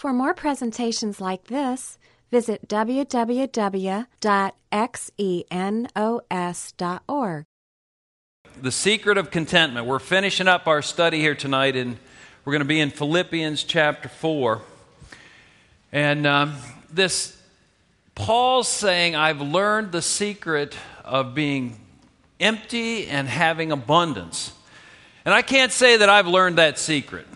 For more presentations like this, visit www.xenos.org. The secret of contentment. We're finishing up our study here tonight, and we're going to be in Philippians chapter 4. And Paul's saying, I've learned the secret of being empty and having abundance. And I can't say that I've learned that secret.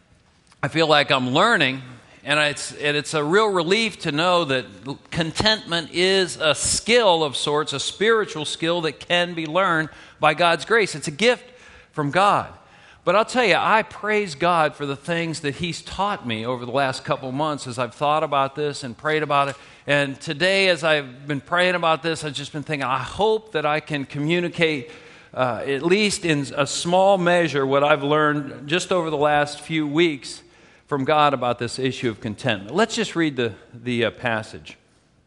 I feel like I'm learning, and it's a real relief to know that contentment is a skill of sorts, a spiritual skill that can be learned by God's grace. It's a gift from God. But I'll tell you, I praise God for the things that He's taught me over the last couple of months as I've thought about this and prayed about it. And today, as I've been praying about this, I've just been thinking, I hope that I can communicate, at least in a small measure, what I've learned just over the last few weeks from God about this issue of contentment. Let's just read the passage.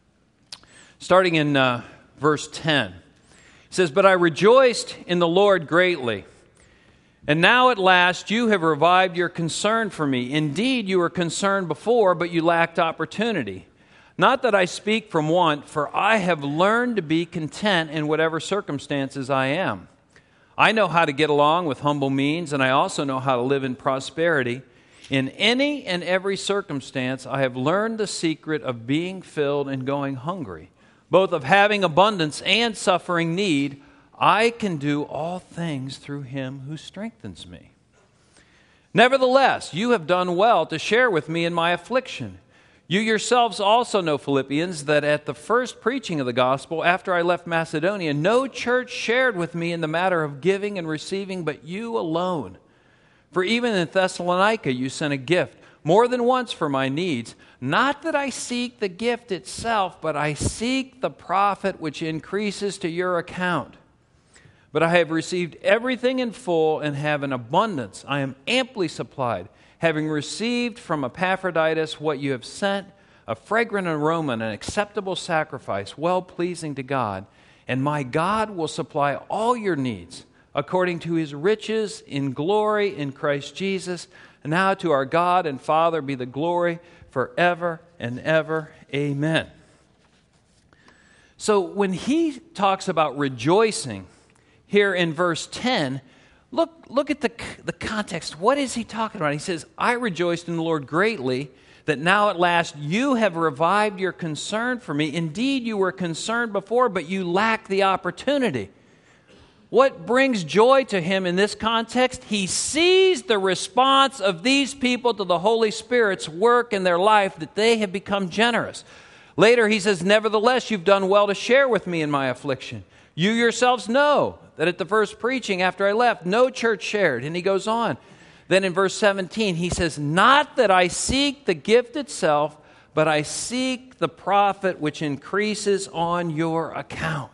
Starting in verse 10. It says, "But I rejoiced in the Lord greatly, and now at last you have revived your concern for me. Indeed, you were concerned before, but you lacked opportunity. Not that I speak from want, for I have learned to be content in whatever circumstances I am. I know how to get along with humble means, and I also know how to live in prosperity. In any and every circumstance, I have learned the secret of being filled and going hungry, both of having abundance and suffering need. I can do all things through Him who strengthens me. Nevertheless, you have done well to share with me in my affliction. You yourselves also know, Philippians, that at the first preaching of the gospel, after I left Macedonia, no church shared with me in the matter of giving and receiving, but you alone. For even in Thessalonica you sent a gift, more than once for my needs. Not that I seek the gift itself, but I seek the profit which increases to your account. But I have received everything in full and have an abundance. I am amply supplied, having received from Epaphroditus what you have sent, a fragrant aroma and an acceptable sacrifice, well-pleasing to God. And my God will supply all your needs, according to His riches in glory in Christ Jesus. And now to our God and Father be the glory forever and ever. Amen." So when he talks about rejoicing here in verse 10, look at the context. What is he talking about? He says, I rejoiced in the Lord greatly that now at last you have revived your concern for me. Indeed, you were concerned before, but you lacked the opportunity. What brings joy to him in this context? He sees the response of these people to the Holy Spirit's work in their life, that they have become generous. Later he says, nevertheless, you've done well to share with me in my affliction. You yourselves know that at the first preaching after I left, no church shared. And he goes on. Then in verse 17, he says, not that I seek the gift itself, but I seek the profit which increases on your account.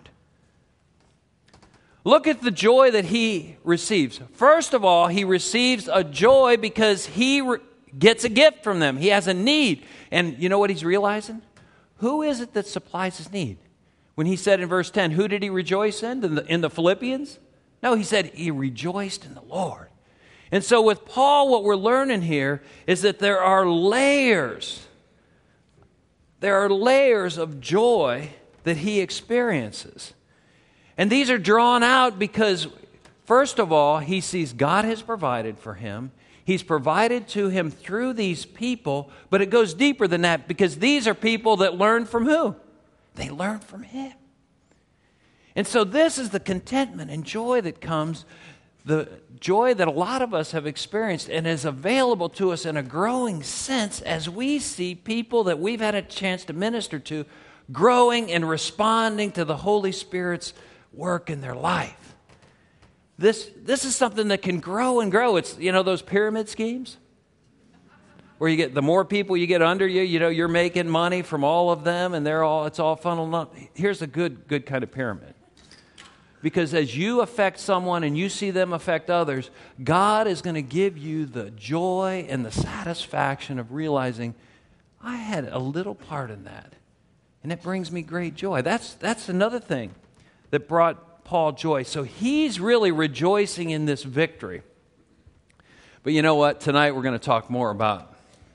Look at the joy that he receives. First of all, he receives a joy because he gets a gift from them. He has a need. And you know what he's realizing? Who is it that supplies his need? When he said in verse 10, who did he rejoice in? In the Philippians? No, he said he rejoiced in the Lord. And so with Paul, what we're learning here is that there are layers. There are layers of joy that he experiences. And these are drawn out because, first of all, he sees God has provided for him. He's provided to him through these people, but it goes deeper than that because these are people that learn from who? They learn from him. And so this is the contentment and joy that comes, the joy that a lot of us have experienced and is available to us in a growing sense as we see people that we've had a chance to minister to growing and responding to the Holy Spirit's work in their life. This is something that can grow and grow. It's, those pyramid schemes where you get the more people you get under you, you're making money from all of them and it's all funneled up. Here's a good kind of pyramid. Because as you affect someone and you see them affect others, God is going to give you the joy and the satisfaction of realizing I had a little part in that. And it brings me great joy. That's another thing that brought Paul joy. So he's really rejoicing in this victory. But you know what? Tonight we're going to talk more about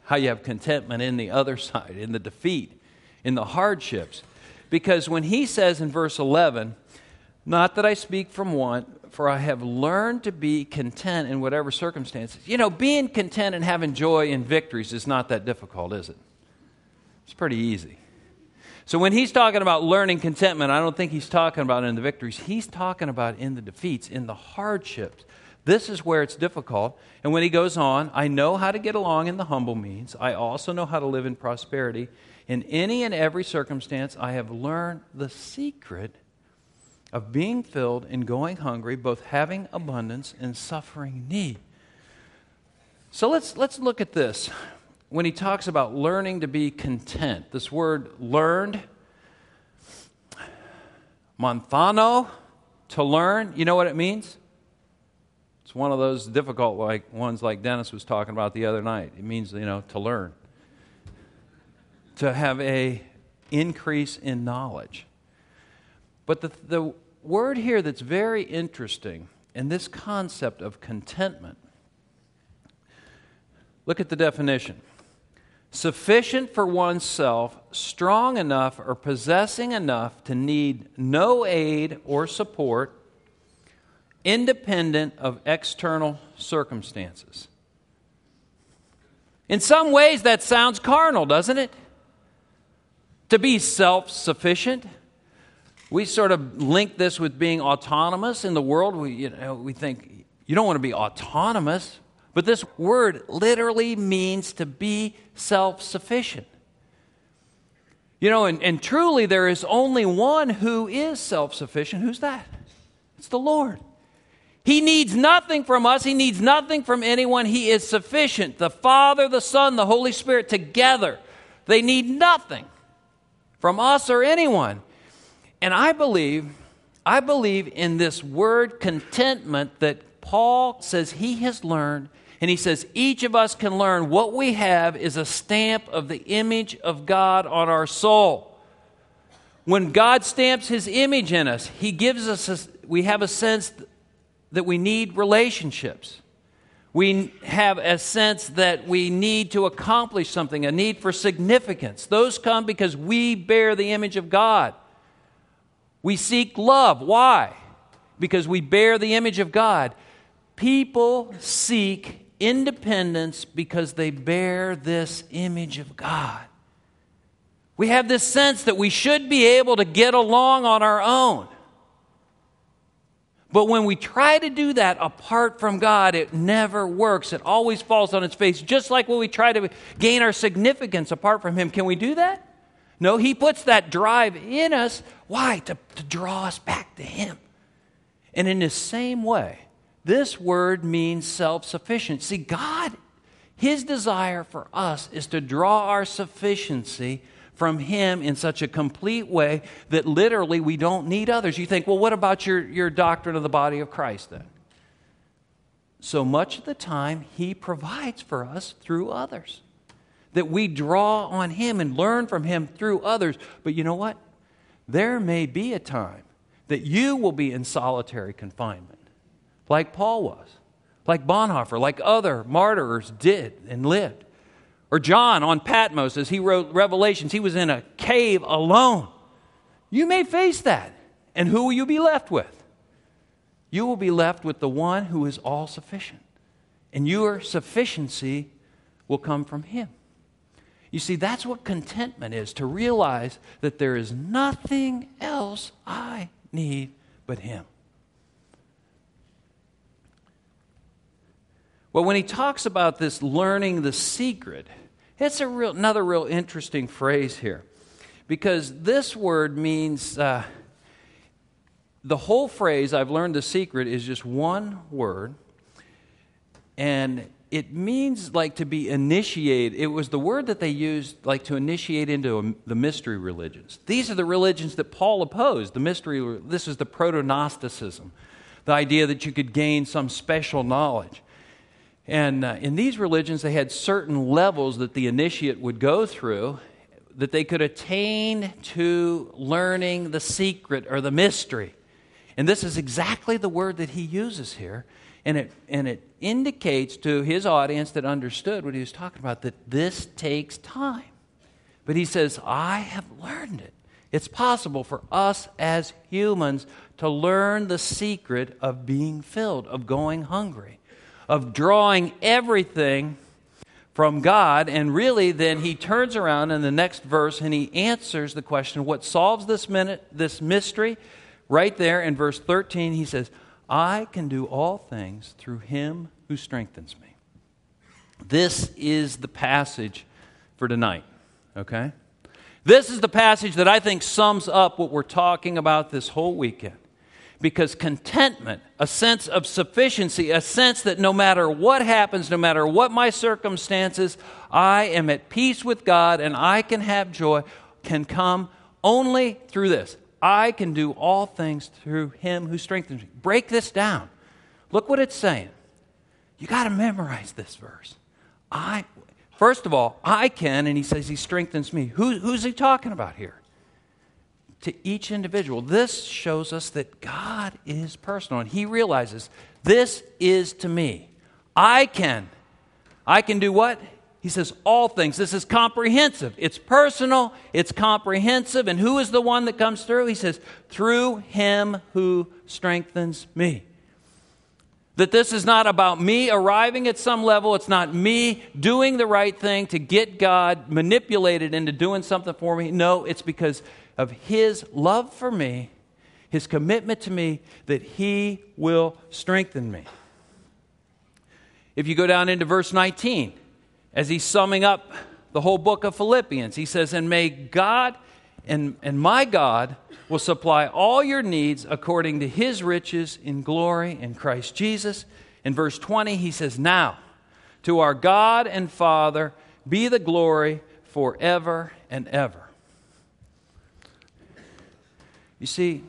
how you have contentment in the other side, in the defeat, in the hardships. Because when he says in verse 11, not that I speak from want, for I have learned to be content in whatever circumstances. You know, being content and having joy in victories is not that difficult, is it? It's pretty easy. So when he's talking about learning contentment, I don't think he's talking about in the victories. He's talking about in the defeats, in the hardships. This is where it's difficult. And when he goes on, I know how to get along in the humble means. I also know how to live in prosperity. In any and every circumstance, I have learned the secret of being filled and going hungry, both having abundance and suffering need. So let's look at this. When he talks about learning to be content, this word learned, manthano, to learn, you know what it means? It's one of those difficult ones like Dennis was talking about the other night. It means, to learn. To have a increase in knowledge. But the word here that's very interesting in this concept of contentment, look at the definition. Sufficient for oneself, strong enough or possessing enough to need no aid or support, independent of external circumstances. In some ways that sounds carnal, doesn't it? To be self-sufficient. We sort of link this with being autonomous in the world. We think, you don't want to be autonomous. But this word literally means to be self-sufficient. And truly there is only one who is self-sufficient. Who's that? It's the Lord. He needs nothing from us. He needs nothing from anyone. He is sufficient. The Father, the Son, the Holy Spirit together. They need nothing from us or anyone. And I believe in this word contentment that Paul says he has learned, and he says each of us can learn. What we have is a stamp of the image of God on our soul. When God stamps his image in us, he gives us we have a sense that we need relationships. We have a sense that we need to accomplish something, a need for significance. Those come because we bear the image of God. We seek love. Why? Because we bear the image of God. People seek independence because they bear this image of God. We have this sense that we should be able to get along on our own. But when we try to do that apart from God, it never works. It always falls on its face. Just like when we try to gain our significance apart from Him. Can we do that? No, He puts that drive in us. Why? To draw us back to Him. And in the same way, this word means self-sufficient. See, God, His desire for us is to draw our sufficiency from Him in such a complete way that literally we don't need others. You think, well, what about your doctrine of the body of Christ then? So much of the time, He provides for us through others. That we draw on Him and learn from Him through others. But you know what? There may be a time that you will be in solitary confinement, like Paul was, like Bonhoeffer, like other martyrs did and lived. Or John on Patmos, as he wrote Revelations, he was in a cave alone. You may face that. And who will you be left with? You will be left with the one who is all sufficient. And your sufficiency will come from Him. You see, that's what contentment is, to realize that there is nothing else I need but Him. Well, when he talks about this learning the secret, it's another real interesting phrase here. Because this word means, the whole phrase, I've learned the secret, is just one word. And it means like to be initiated. It was the word that they used like to initiate into the mystery religions. These are the religions that Paul opposed. This is the proto-Gnosticism. The idea that you could gain some special knowledge. And in these religions, they had certain levels that the initiate would go through that they could attain to learning the secret or the mystery. And this is exactly the word that he uses here. And it indicates to his audience that understood what he was talking about that this takes time. But he says, I have learned it. It's possible for us as humans to learn the secret of being filled, of going hungry, of drawing everything from God. And really then he turns around in the next verse and he answers the question, what solves this mystery? Right there in verse 13 he says, I can do all things through him who strengthens me. This is the passage for tonight, okay? This is the passage that I think sums up what we're talking about this whole weekend. Because contentment, a sense of sufficiency, a sense that no matter what happens, no matter what my circumstances, I am at peace with God and I can have joy, can come only through this. I can do all things through him who strengthens me. Break this down. Look what it's saying. You got to memorize this verse. First of all, I can, and he says he strengthens me. Who's he talking about here? To each individual. This shows us that God is personal, and he realizes this is to me. I can do what? He says all things. This is comprehensive. It's personal. It's comprehensive. And who is the one that comes through? He says, through him who strengthens me. That this is not about me arriving at some level. It's not me doing the right thing to get God manipulated into doing something for me. No, it's because of his love for me, his commitment to me, that he will strengthen me. If you go down into verse 19, as he's summing up the whole book of Philippians, he says, and may God and my God will supply all your needs according to his riches in glory in Christ Jesus. In verse 20, he says, now to our God and Father be the glory forever and ever. You see,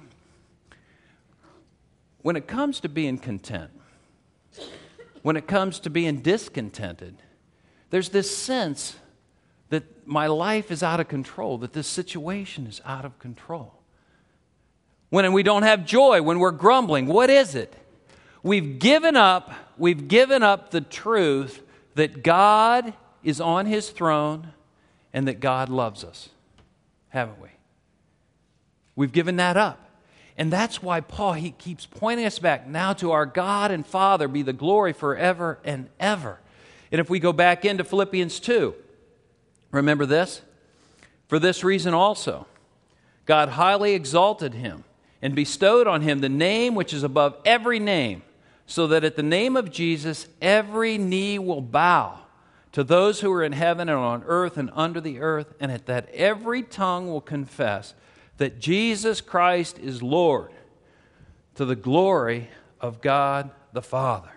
when it comes to being content, when it comes to being discontented, there's this sense that my life is out of control, that this situation is out of control. When we don't have joy, when we're grumbling, what is it? We've given up the truth that God is on his throne and that God loves us, haven't we? We've given that up. And that's why Paul, he keeps pointing us back. Now to our God and Father be the glory forever and ever. And if we go back into Philippians 2, remember this? For this reason also, God highly exalted him and bestowed on him the name which is above every name, so that at the name of Jesus every knee will bow to those who are in heaven and on earth and under the earth, and at that every tongue will confess that Jesus Christ is Lord, to the glory of God the Father.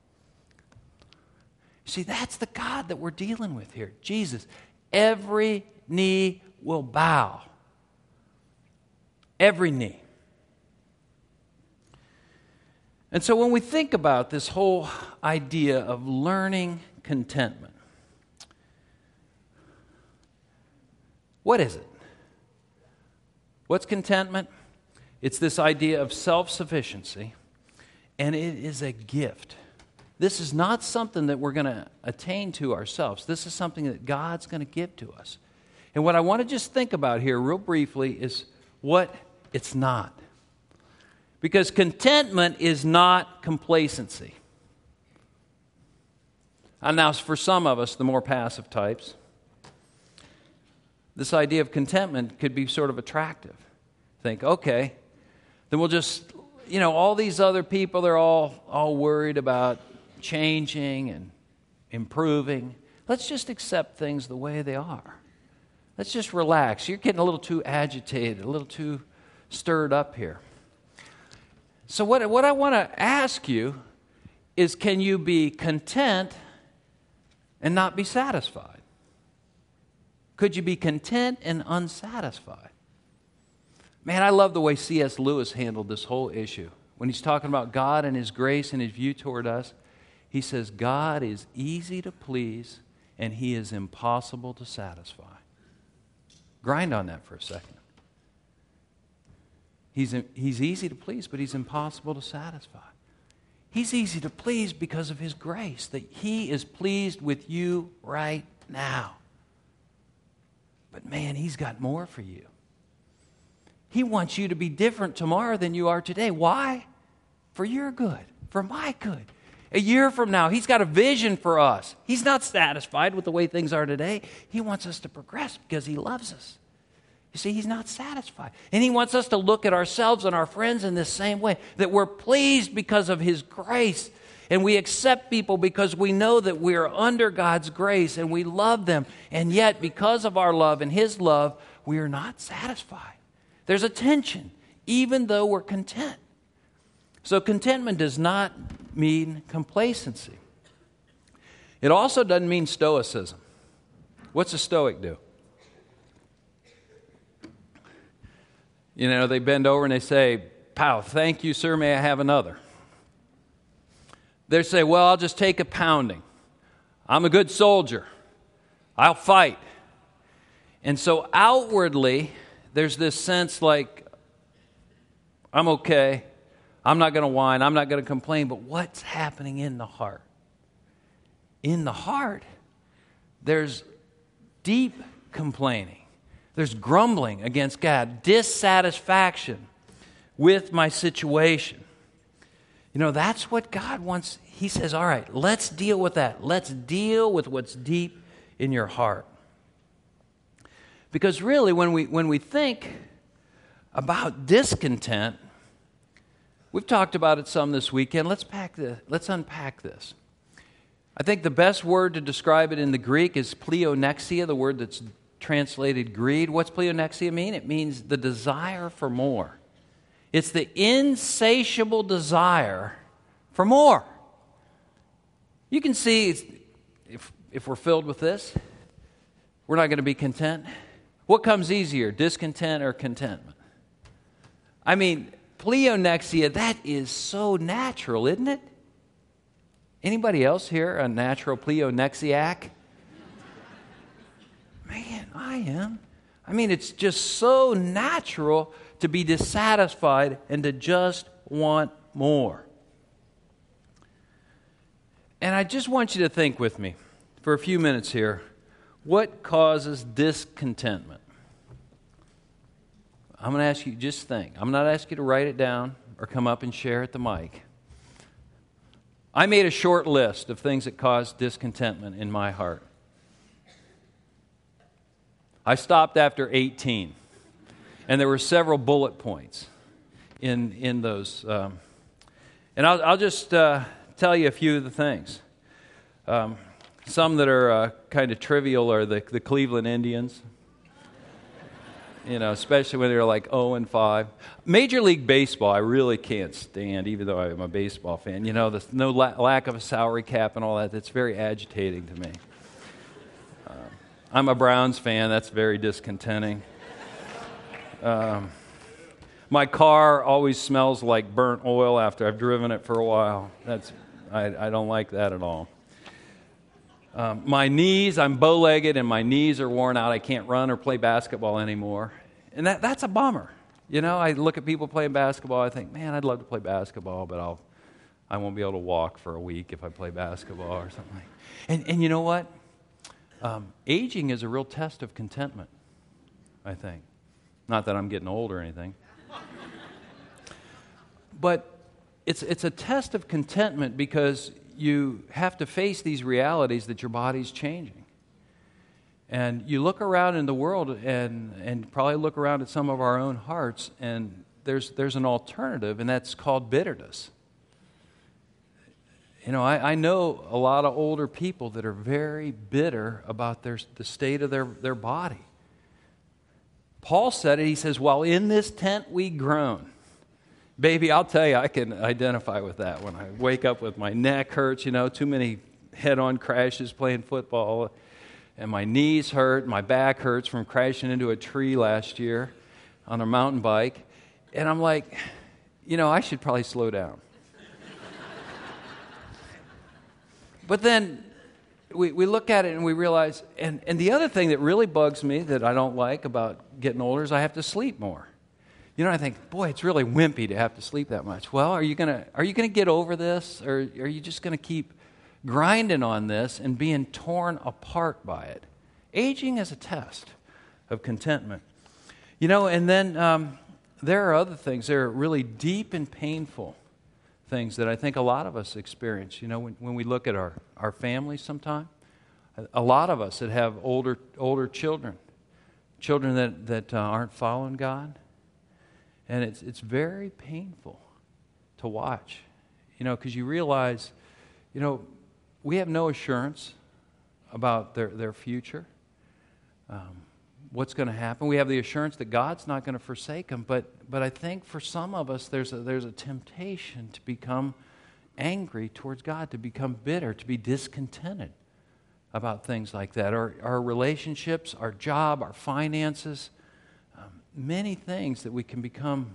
See, that's the God that we're dealing with here. Jesus. Every knee will bow. Every knee. And so when we think about this whole idea of learning contentment, what is it? What's contentment? It's this idea of self-sufficiency, and it is a gift. This is not something that we're going to attain to ourselves. This is something that God's going to give to us. And what I want to just think about here real briefly is what it's not. Because contentment is not complacency. And now for some of us, the more passive types, this idea of contentment could be sort of attractive. Think, okay, then we'll just, all these other people, they're all worried about changing and improving. Let's just accept things the way they are. Let's just relax. You're getting a little too agitated, a little too stirred up here. So what I want to ask you is, can you be content and not be satisfied? Could you be content and unsatisfied? Man, I love the way C.S. Lewis handled this whole issue. When he's talking about God and his grace and his view toward us, he says, God is easy to please and he is impossible to satisfy. Grind on that for a second. He's easy to please, but he's impossible to satisfy. He's easy to please because of His grace, that He is pleased with you right now. But man, He's got more for you. He wants you to be different tomorrow than you are today. Why? For your good, for my good. A year from now, He's got a vision for us. He's not satisfied with the way things are today. He wants us to progress because He loves us. You see, He's not satisfied. And He wants us to look at ourselves and our friends in this same way, that we're pleased because of His grace. And we accept people because we know that we are under God's grace and we love them. And yet, because of our love and His love, we are not satisfied. There's a tension, even though we're content. So contentment does not mean complacency. It also doesn't mean stoicism. What's a stoic do? You know, they bend over and they say, "Pow, thank you, sir, may I have another?" They say, "Well, I'll just take a pounding. I'm a good soldier. I'll fight." And so outwardly, there's this sense like, I'm okay. I'm not going to whine. I'm not going to complain. But what's happening in the heart? In the heart, there's deep complaining. There's grumbling against God, dissatisfaction with my situation. You know, that's what God wants. He says, all right, let's deal with that. Let's deal with what's deep in your heart. Because really, when we think about discontent, we've talked about it some this weekend. Let's unpack this. I think the best word to describe it in the Greek is pleonexia, the word that's translated greed. What's pleonexia mean? It means the desire for more. It's the insatiable desire for more. You can see if we're filled with this, we're not going to be content. What comes easier, discontent or contentment? I mean, pleonexia, that is so natural, isn't it? Anybody else here a natural pleonexiac? Man, I am. I mean, it's just so natural to be dissatisfied and to just want more. And I just want you to think with me for a few minutes here. What causes discontentment? I'm going to ask you, just think. I'm not asking you to write it down or come up and share at the mic. I made a short list of things that cause discontentment in my heart. I stopped after 18, and there were several bullet points in those. And I'll just tell you a few of the things. Some that are kind of trivial are the Cleveland Indians. You know, especially when they're like 0-5. Major League Baseball, I really can't stand, even though I'm a baseball fan. You know, the lack of a salary cap and all that, that's very agitating to me. I'm a Browns fan, that's very discontenting. My car always smells like burnt oil after I've driven it for a while. I don't like that at all. My knees, I'm bow-legged and my knees are worn out. I can't run or play basketball anymore. And that's a bummer. You know, I look at people playing basketball, I think, man, I'd love to play basketball, but I won't be able to walk for a week if I play basketball or something. And you know what? Aging is a real test of contentment, I think. Not that I'm getting old or anything. But it's a test of contentment because you have to face these realities that your body's changing. And you look around in the world and probably look around at some of our own hearts, and there's an alternative, and that's called bitterness. You know, I know a lot of older people that are very bitter about the state of their body. Paul said it, he says, while in this tent we groan. Baby, I'll tell you, I can identify with that when I wake up with my neck hurts, you know, too many head-on crashes playing football, and my knees hurt, my back hurts from crashing into a tree last year on a mountain bike, and I'm like, you know, I should probably slow down. But then we look at it and we realize, and the other thing that really bugs me that I don't like about getting older is I have to sleep more. I think, boy, it's really wimpy to have to sleep that much. Well, are you gonna get over this, or are you just gonna keep grinding on this and being torn apart by it? Aging is a test of contentment. And then there are other things. There are really deep and painful things that I think a lot of us experience. When we look at our families sometime, a lot of us that have older children that aren't following God, and it's very painful to watch, because you realize, we have no assurance about their future, what's going to happen. We have the assurance that God's not going to forsake them, but I think for some of us there's a temptation to become angry towards God, to become bitter, to be discontented about things like that. Our relationships, our job, our finances, many things that we can become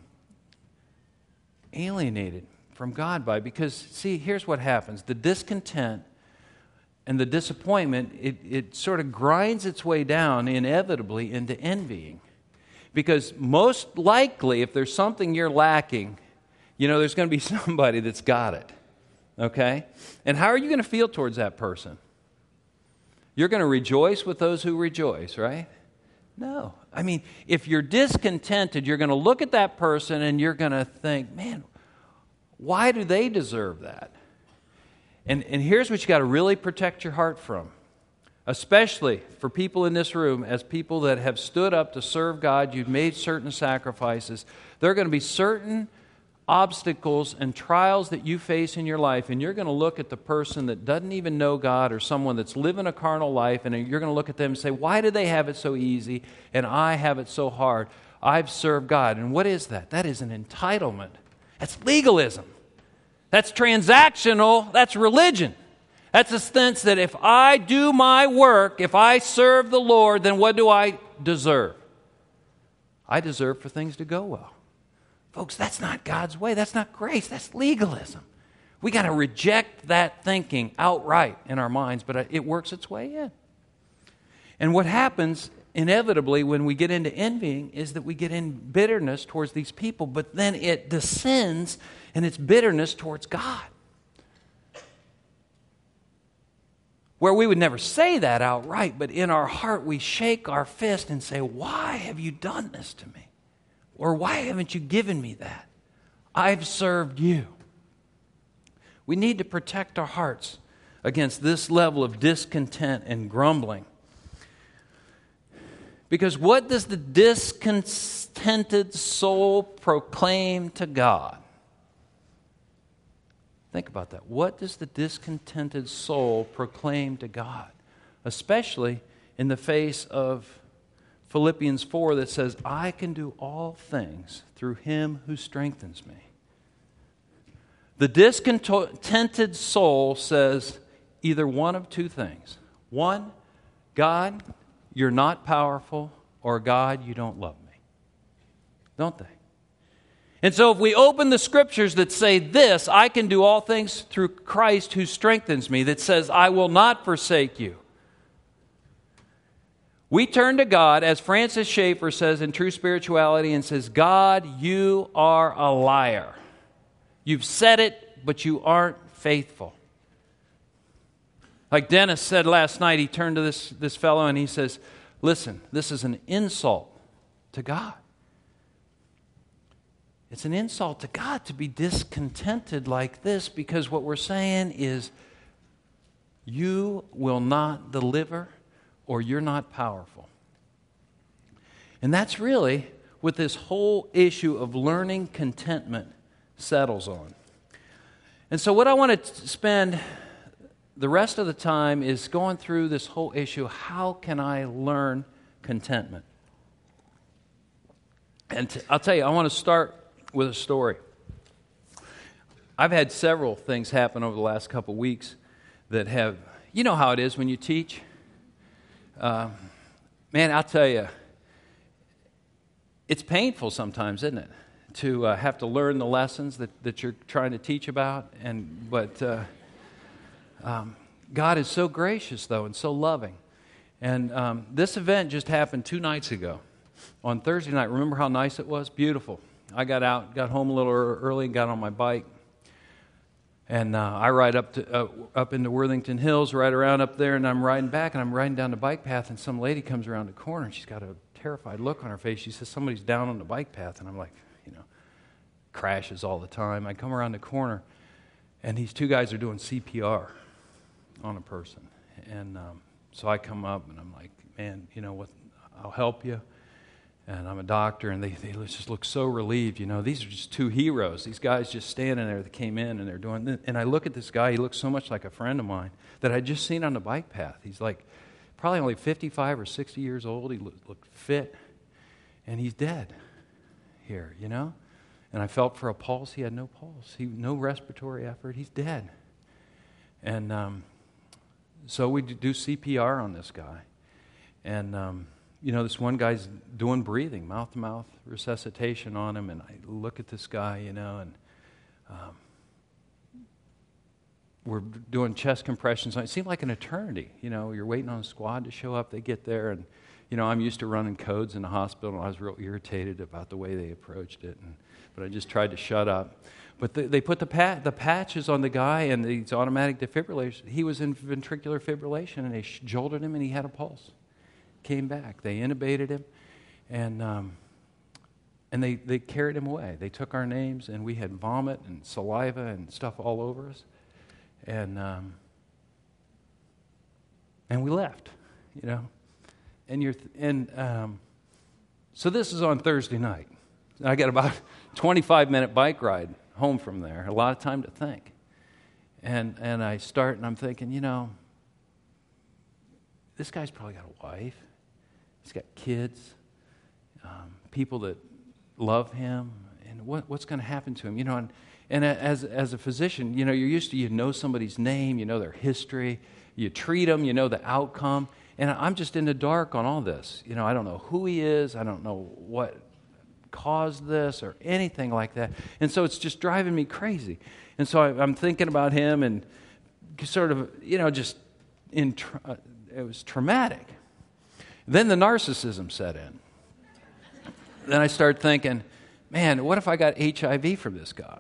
alienated from God by. Because, see, here's what happens. The discontent and the disappointment, it sort of grinds its way down inevitably into envying. Because most likely, if there's something you're lacking, there's going to be somebody that's got it. Okay? And how are you going to feel towards that person? You're going to rejoice with those who rejoice, right? No. I mean, if you're discontented, you're going to look at that person and you're going to think, man, why do they deserve that? And here's what you got to really protect your heart from, especially for people in this room, as people that have stood up to serve God, you've made certain sacrifices. There are going to be certain obstacles and trials that you face in your life, and you're going to look at the person that doesn't even know God, or someone that's living a carnal life, and you're going to look at them and say, why do they have it so easy and I have it so hard? I've served God. And what is that? That is an entitlement. That's legalism. That's transactional. That's religion. That's a sense that if I do my work, if I serve the Lord, then what do I deserve? I deserve for things to go well. Folks, that's not God's way. That's not grace. That's legalism. We got to reject that thinking outright in our minds, but it works its way in. And what happens inevitably when we get into envying is that we get in bitterness towards these people, but then it descends in its bitterness towards God. Where we would never say that outright, but in our heart we shake our fist and say, why have you done this to me? Or why haven't you given me that? I've served you. We need to protect our hearts against this level of discontent and grumbling. Because what does the discontented soul proclaim to God? Think about that. What does the discontented soul proclaim to God? Especially in the face of Philippians 4 that says, I can do all things through him who strengthens me. The discontented soul says either one of two things. One, God, you're not powerful, or God, you don't love me. Don't they? And so if we open the scriptures that say this, I can do all things through Christ who strengthens me, that says, I will not forsake you. We turn to God, as Francis Schaeffer says in True Spirituality, and says, God, you are a liar. You've said it, but you aren't faithful. Like Dennis said last night, he turned to this fellow and he says, listen, this is an insult to God. It's an insult to God to be discontented like this, because what we're saying is, you will not deliver, or you're not powerful. And that's really what this whole issue of learning contentment settles on. And so what I want to spend the rest of the time is going through this whole issue, how can I learn contentment? And I'll tell you, I want to start with a story. I've had several things happen over the last couple weeks that have, you know how it is when you teach. Man, I'll tell you, it's painful sometimes, isn't it, to have to learn the lessons that you're trying to teach about. But God is so gracious, though, and so loving. And this event just happened 2 nights ago. On Thursday night, remember how nice it was? Beautiful. I got home a little early and got on my bike. And I ride up into Worthington Hills, right around up there, and I'm riding back, and I'm riding down the bike path, and some lady comes around the corner, and she's got a terrified look on her face. She says, somebody's down on the bike path. And I'm like, crashes all the time. I come around the corner, and these two guys are doing CPR on a person. And so I come up, and I'm like, man, you know what, I'll help you. And I'm a doctor, and they just look so relieved. These are just two heroes. These guys just standing there that came in, and they're doing this. And I look at this guy. He looks so much like a friend of mine that I'd just seen on the bike path. He's like probably only 55 or 60 years old. He looked fit, and he's dead here, And I felt for a pulse. He had no pulse. No respiratory effort. He's dead. And so we do CPR on this guy. And this one guy's doing breathing, mouth-to-mouth resuscitation on him, and I look at this guy, and we're doing chest compressions. It seemed like an eternity. You're waiting on a squad to show up. They get there, and, I'm used to running codes in the hospital, and I was real irritated about the way they approached it, but I just tried to shut up. But they put the patches on the guy and these automatic defibrillators. He was in ventricular fibrillation, and they jolted him, and he had a pulse. Came back. They intubated him, and they carried him away. They took our names, and we had vomit and saliva and stuff all over us, and we left, So this is on Thursday night. I got about a 25-minute bike ride home from there. A lot of time to think, and I start, and I'm thinking, this guy's probably got a wife. He's got kids, people that love him, and what's going to happen to him? And as a physician, you're used to, know somebody's name, their history, you treat them, the outcome, and I'm just in the dark on all this. I don't know who he is, I don't know what caused this or anything like that, and so it's just driving me crazy. And so I'm thinking about him, and sort of, just it was traumatic. Then the narcissism set in. Then I started thinking, man, what if I got HIV from this guy?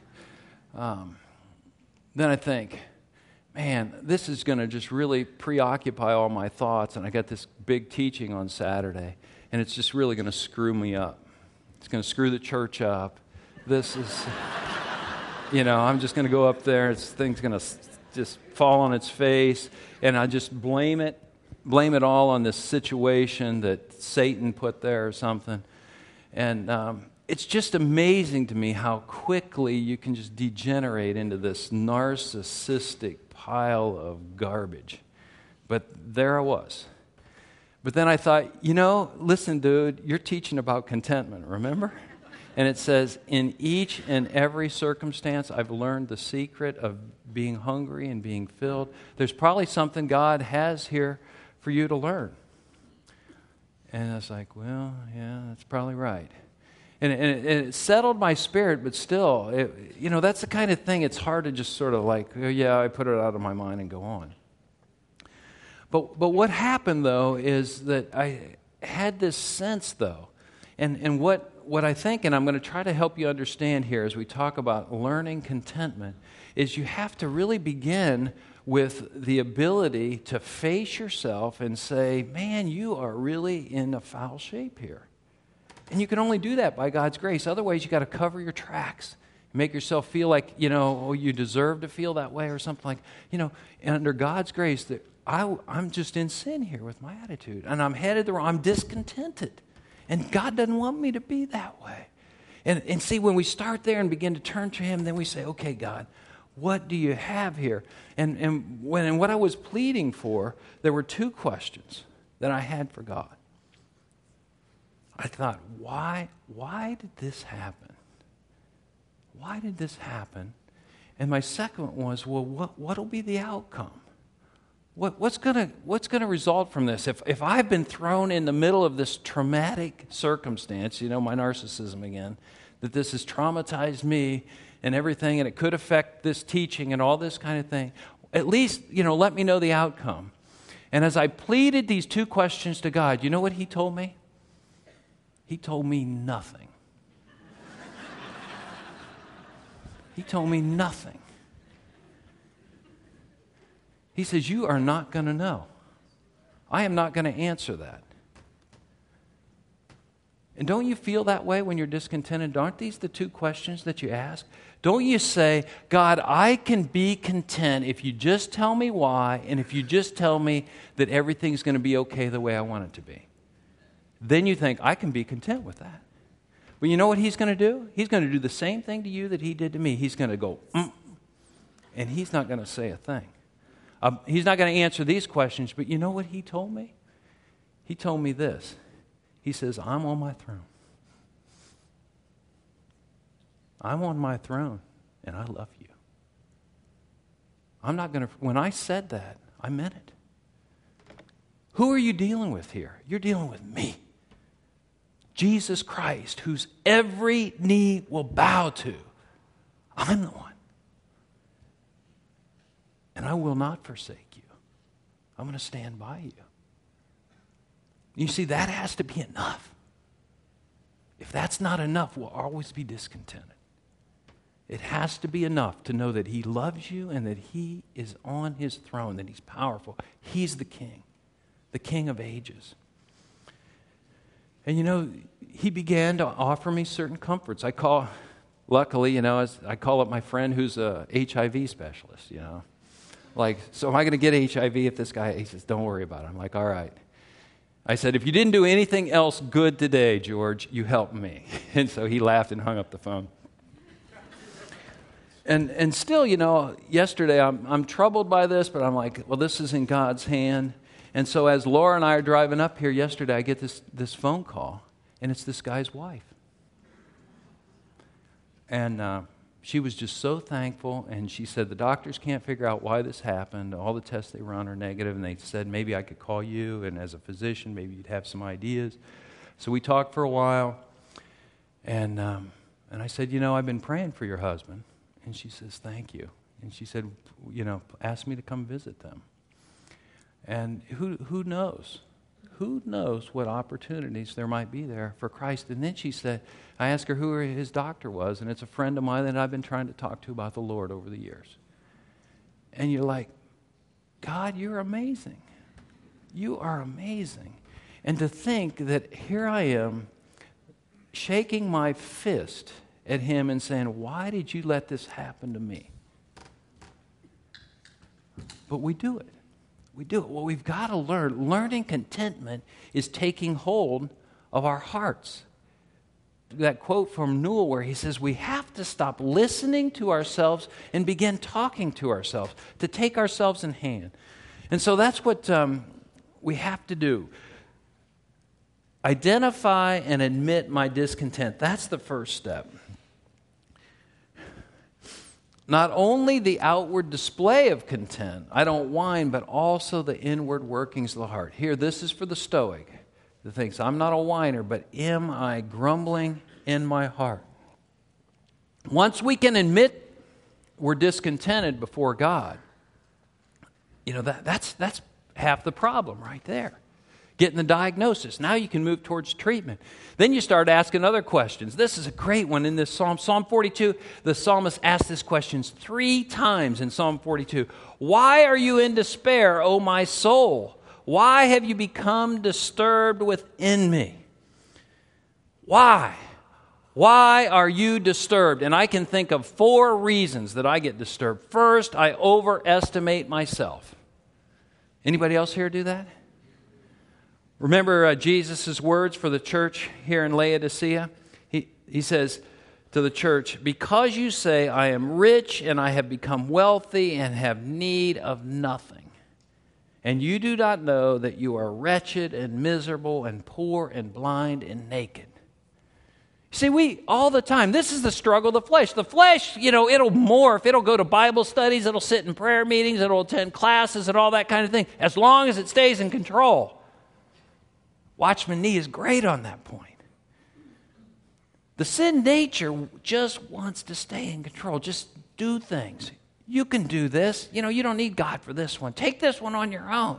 Then I think, man, this is going to just really preoccupy all my thoughts, and I got this big teaching on Saturday, and it's just really going to screw me up. It's going to screw the church up. This is, I'm just going to go up there, thing's going to just fall on its face, and I just blame it all on this situation that Satan put there or something. And it's just amazing to me how quickly you can just degenerate into this narcissistic pile of garbage. But there I was. But then I thought, listen, dude, you're teaching about contentment, remember? And it says, in each and every circumstance, I've learned the secret of being hungry and being filled. There's probably something God has here for you to learn. And I was like, well, yeah, that's probably right. And it settled my spirit, but still, that's the kind of thing, it's hard to just sort of like, oh, yeah, I put it out of my mind and go on. But what happened, though, is that I had this sense, though, and what I think, and I'm going to try to help you understand here as we talk about learning contentment, is you have to really begin with the ability to face yourself and say, man, you are really in a foul shape here. And you can only do that by God's grace. Otherwise, you got to cover your tracks. Make yourself feel like, you deserve to feel that way or something like, and under God's grace, that I'm just in sin here with my attitude. And I'm discontented. And God doesn't want me to be that way. And see, when we start there and begin to turn to Him, then we say, okay, God, what do you have here? And what I was pleading for, there were two questions that I had for God. I thought, why did this happen? Why did this happen? And my second one was, well, what'll be the outcome? What's gonna result from this? If I've been thrown in the middle of this traumatic circumstance, my narcissism again, that this has traumatized me and everything, and it could affect this teaching and all this kind of thing, at least, let me know the outcome. And as I pleaded these two questions to God, you know what He told me? He told me nothing. He told me nothing. He says, you are not going to know. I am not going to answer that. And don't you feel that way when you're discontented? Aren't these the two questions that you ask? Don't you say, God, I can be content if you just tell me why and if you just tell me that everything's going to be okay the way I want it to be? Then you think, I can be content with that. But you know what he's going to do? He's going to do the same thing to you that he did to me. He's going to go, and he's not going to say a thing. He's not going to answer these questions, but you know what he told me? He told me this. He says, I'm on my throne. I'm on my throne, and I love you. I'm not going to, when I said that, I meant it. Who are you dealing with here? You're dealing with me. Jesus Christ, whose every knee will bow to. I'm the one. And I will not forsake you. I'm going to stand by you. You see, that has to be enough. If that's not enough, we'll always be discontented. It has to be enough to know that he loves you and that he is on his throne, that he's powerful. He's the king of ages. And you know, he began to offer me certain comforts. Luckily, I call up my friend who's a HIV specialist, Like, so am I going to get HIV if this guy, he says, don't worry about it. I'm like, all right. I said, if you didn't do anything else good today, George, you helped me. And so he laughed and hung up the phone. And still, yesterday I'm troubled by this, but I'm like, well, this is in God's hand. And so as Laura and I are driving up here yesterday, I get this phone call, and it's this guy's wife. And she was just so thankful, and she said the doctors can't figure out why this happened. All the tests they run are negative, and they said maybe I could call you, and as a physician, maybe you'd have some ideas. So we talked for a while, and I said, I've been praying for your husband. And she says, thank you. And she said, ask me to come visit them. And who knows? Who knows what opportunities there might be there for Christ? And then she said, I asked her who his doctor was, and it's a friend of mine that I've been trying to talk to about the Lord over the years. And you're like, God, you're amazing. You are amazing. And to think that here I am shaking my fist at him and saying, why did you let this happen to me? But we do it. We do it. Well, we've got to learn. Learning contentment is taking hold of our hearts. That quote from Newell where he says, we have to stop listening to ourselves and begin talking to ourselves, to take ourselves in hand. And so that's what we have to do. Identify and admit my discontent. That's the first step. Not only the outward display of content, I don't whine, but also the inward workings of the heart. Here, this is for the Stoic that thinks, I'm not a whiner, but am I grumbling in my heart? Once we can admit we're discontented before God, that's half the problem right there. Getting the diagnosis. Now you can move towards treatment. Then you start asking other questions. This is a great one in this Psalm. Psalm 42, the psalmist asks this question 3 times in Psalm 42. Why are you in despair, O my soul? Why have you become disturbed within me? Why? Why are you disturbed? And I can think of 4 reasons that I get disturbed. First, I overestimate myself. Anybody else here do that? Remember Jesus' words for the church here in Laodicea? He says to the church, because you say, I am rich and I have become wealthy and have need of nothing, and you do not know that you are wretched and miserable and poor and blind and naked. See, we, all the time, this is the struggle of the flesh. The flesh, it'll morph. It'll go to Bible studies. It'll sit in prayer meetings. It'll attend classes and all that kind of thing, as long as it stays in control. Watchman Nee is great on that point. The sin nature just wants to stay in control. Just do things. You can do this. You don't need God for this one. Take this one on your own.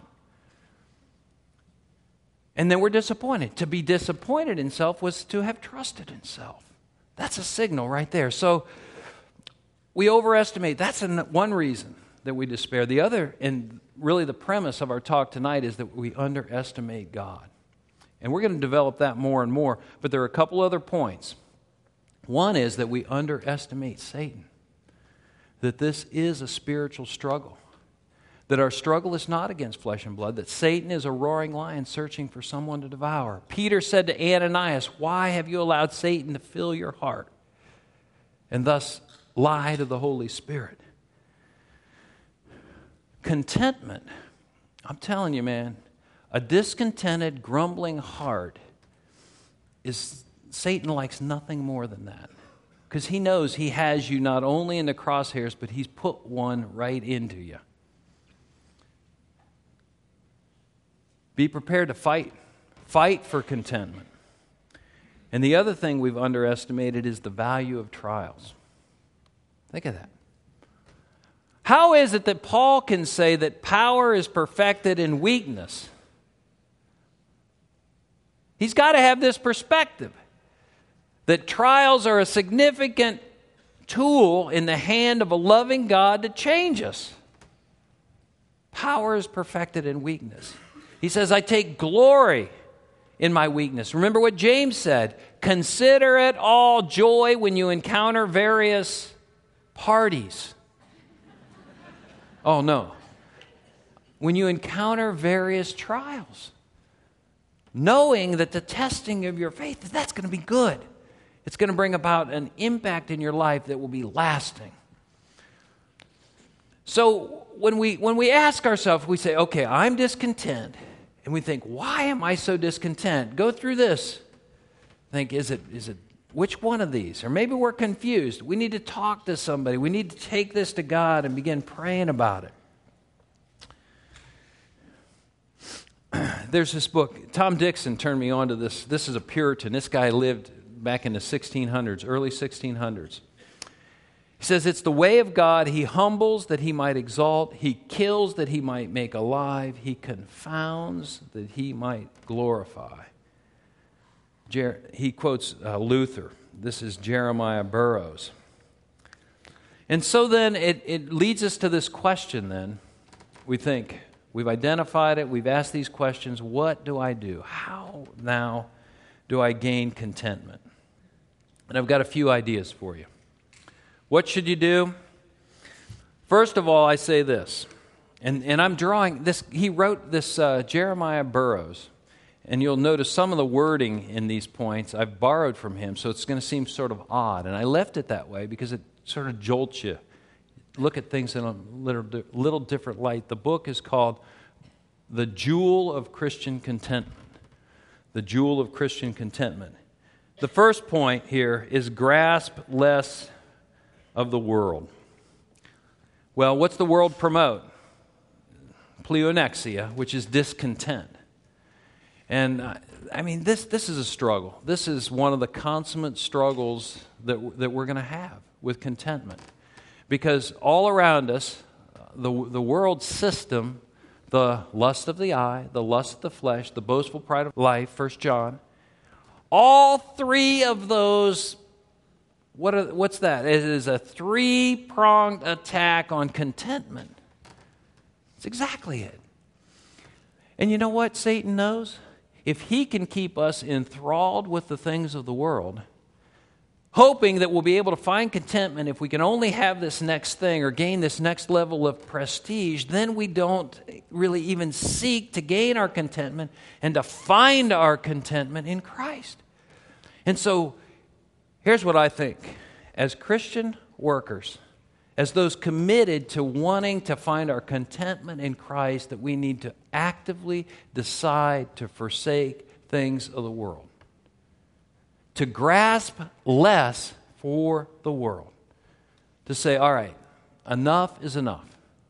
And then we're disappointed. To be disappointed in self was to have trusted in self. That's a signal right there. So we overestimate. That's one reason that we despair. The other, and really the premise of our talk tonight, is that we underestimate God. And we're going to develop that more and more. But there are a couple other points. One is that we underestimate Satan. That this is a spiritual struggle. That our struggle is not against flesh and blood. That Satan is a roaring lion searching for someone to devour. Peter said to Ananias, "Why have you allowed Satan to fill your heart and thus lie to the Holy Spirit?" Contentment, I'm telling you, man, a discontented, grumbling heart Satan likes nothing more than that. Because he knows he has you not only in the crosshairs, but he's put one right into you. Be prepared to fight. Fight for contentment. And the other thing we've underestimated is the value of trials. Think of that. How is it that Paul can say that power is perfected in weakness? He's got to have this perspective that trials are a significant tool in the hand of a loving God to change us. Power is perfected in weakness. He says, I take glory in my weakness. Remember what James said, consider it all joy when you encounter various parties. Oh, no. When you encounter various trials, knowing that the testing of your faith, that's going to be good. It's going to bring about an impact in your life that will be lasting. So when we ask ourselves, we say, okay, I'm discontent. And we think, why am I so discontent? Go through this. Think, is it which one of these? Or maybe we're confused. We need to talk to somebody. We need to take this to God and begin praying about it. There's this book. Tom Dixon turned me on to this. This is a Puritan. This guy lived back in the 1600s, early 1600s. He says, it's the way of God. He humbles that he might exalt. He kills that he might make alive. He confounds that he might glorify. He quotes Luther. This is Jeremiah Burroughs. And so then it leads us to this question then. We think, we've identified it, we've asked these questions, what do I do? How now do I gain contentment? And I've got a few ideas for you. What should you do? First of all, I say this, and I'm drawing this, he wrote this, Jeremiah Burroughs, and you'll notice some of the wording in these points I've borrowed from him, so it's going to seem sort of odd, and I left it that way because it sort of jolts you. Look at things in a little different light. The book is called The Jewel of Christian Contentment. The Jewel of Christian Contentment. The first point here is grasp less of the world. Well, what's the world promote? Pleonexia, which is discontent. And I mean, this is a struggle. This is one of the consummate struggles that we're going to have with contentment. Because all around us, the world system, the lust of the eye, the lust of the flesh, the boastful pride of life, 1 John, all three of those, what's that? It is a three-pronged attack on contentment. It's exactly it. And you know what Satan knows? If he can keep us enthralled with the things of the world, hoping that we'll be able to find contentment if we can only have this next thing or gain this next level of prestige, then we don't really even seek to gain our contentment and to find our contentment in Christ. And so, here's what I think. As Christian workers, as those committed to wanting to find our contentment in Christ, that we need to actively decide to forsake things of the world. To grasp less for the world. To say, all right, enough is enough.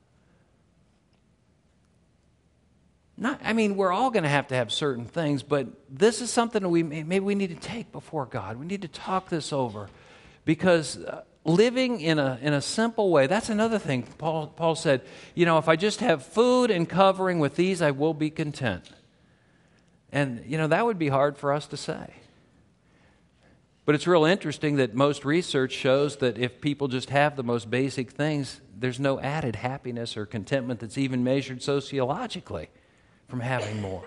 We're all going to have certain things, but this is something that maybe we need to take before God. We need to talk this over. Because living in a simple way, that's another thing. Paul said, if I just have food and covering, with these I will be content. And, that would be hard for us to say. But it's real interesting that most research shows that if people just have the most basic things, there's no added happiness or contentment that's even measured sociologically from having more.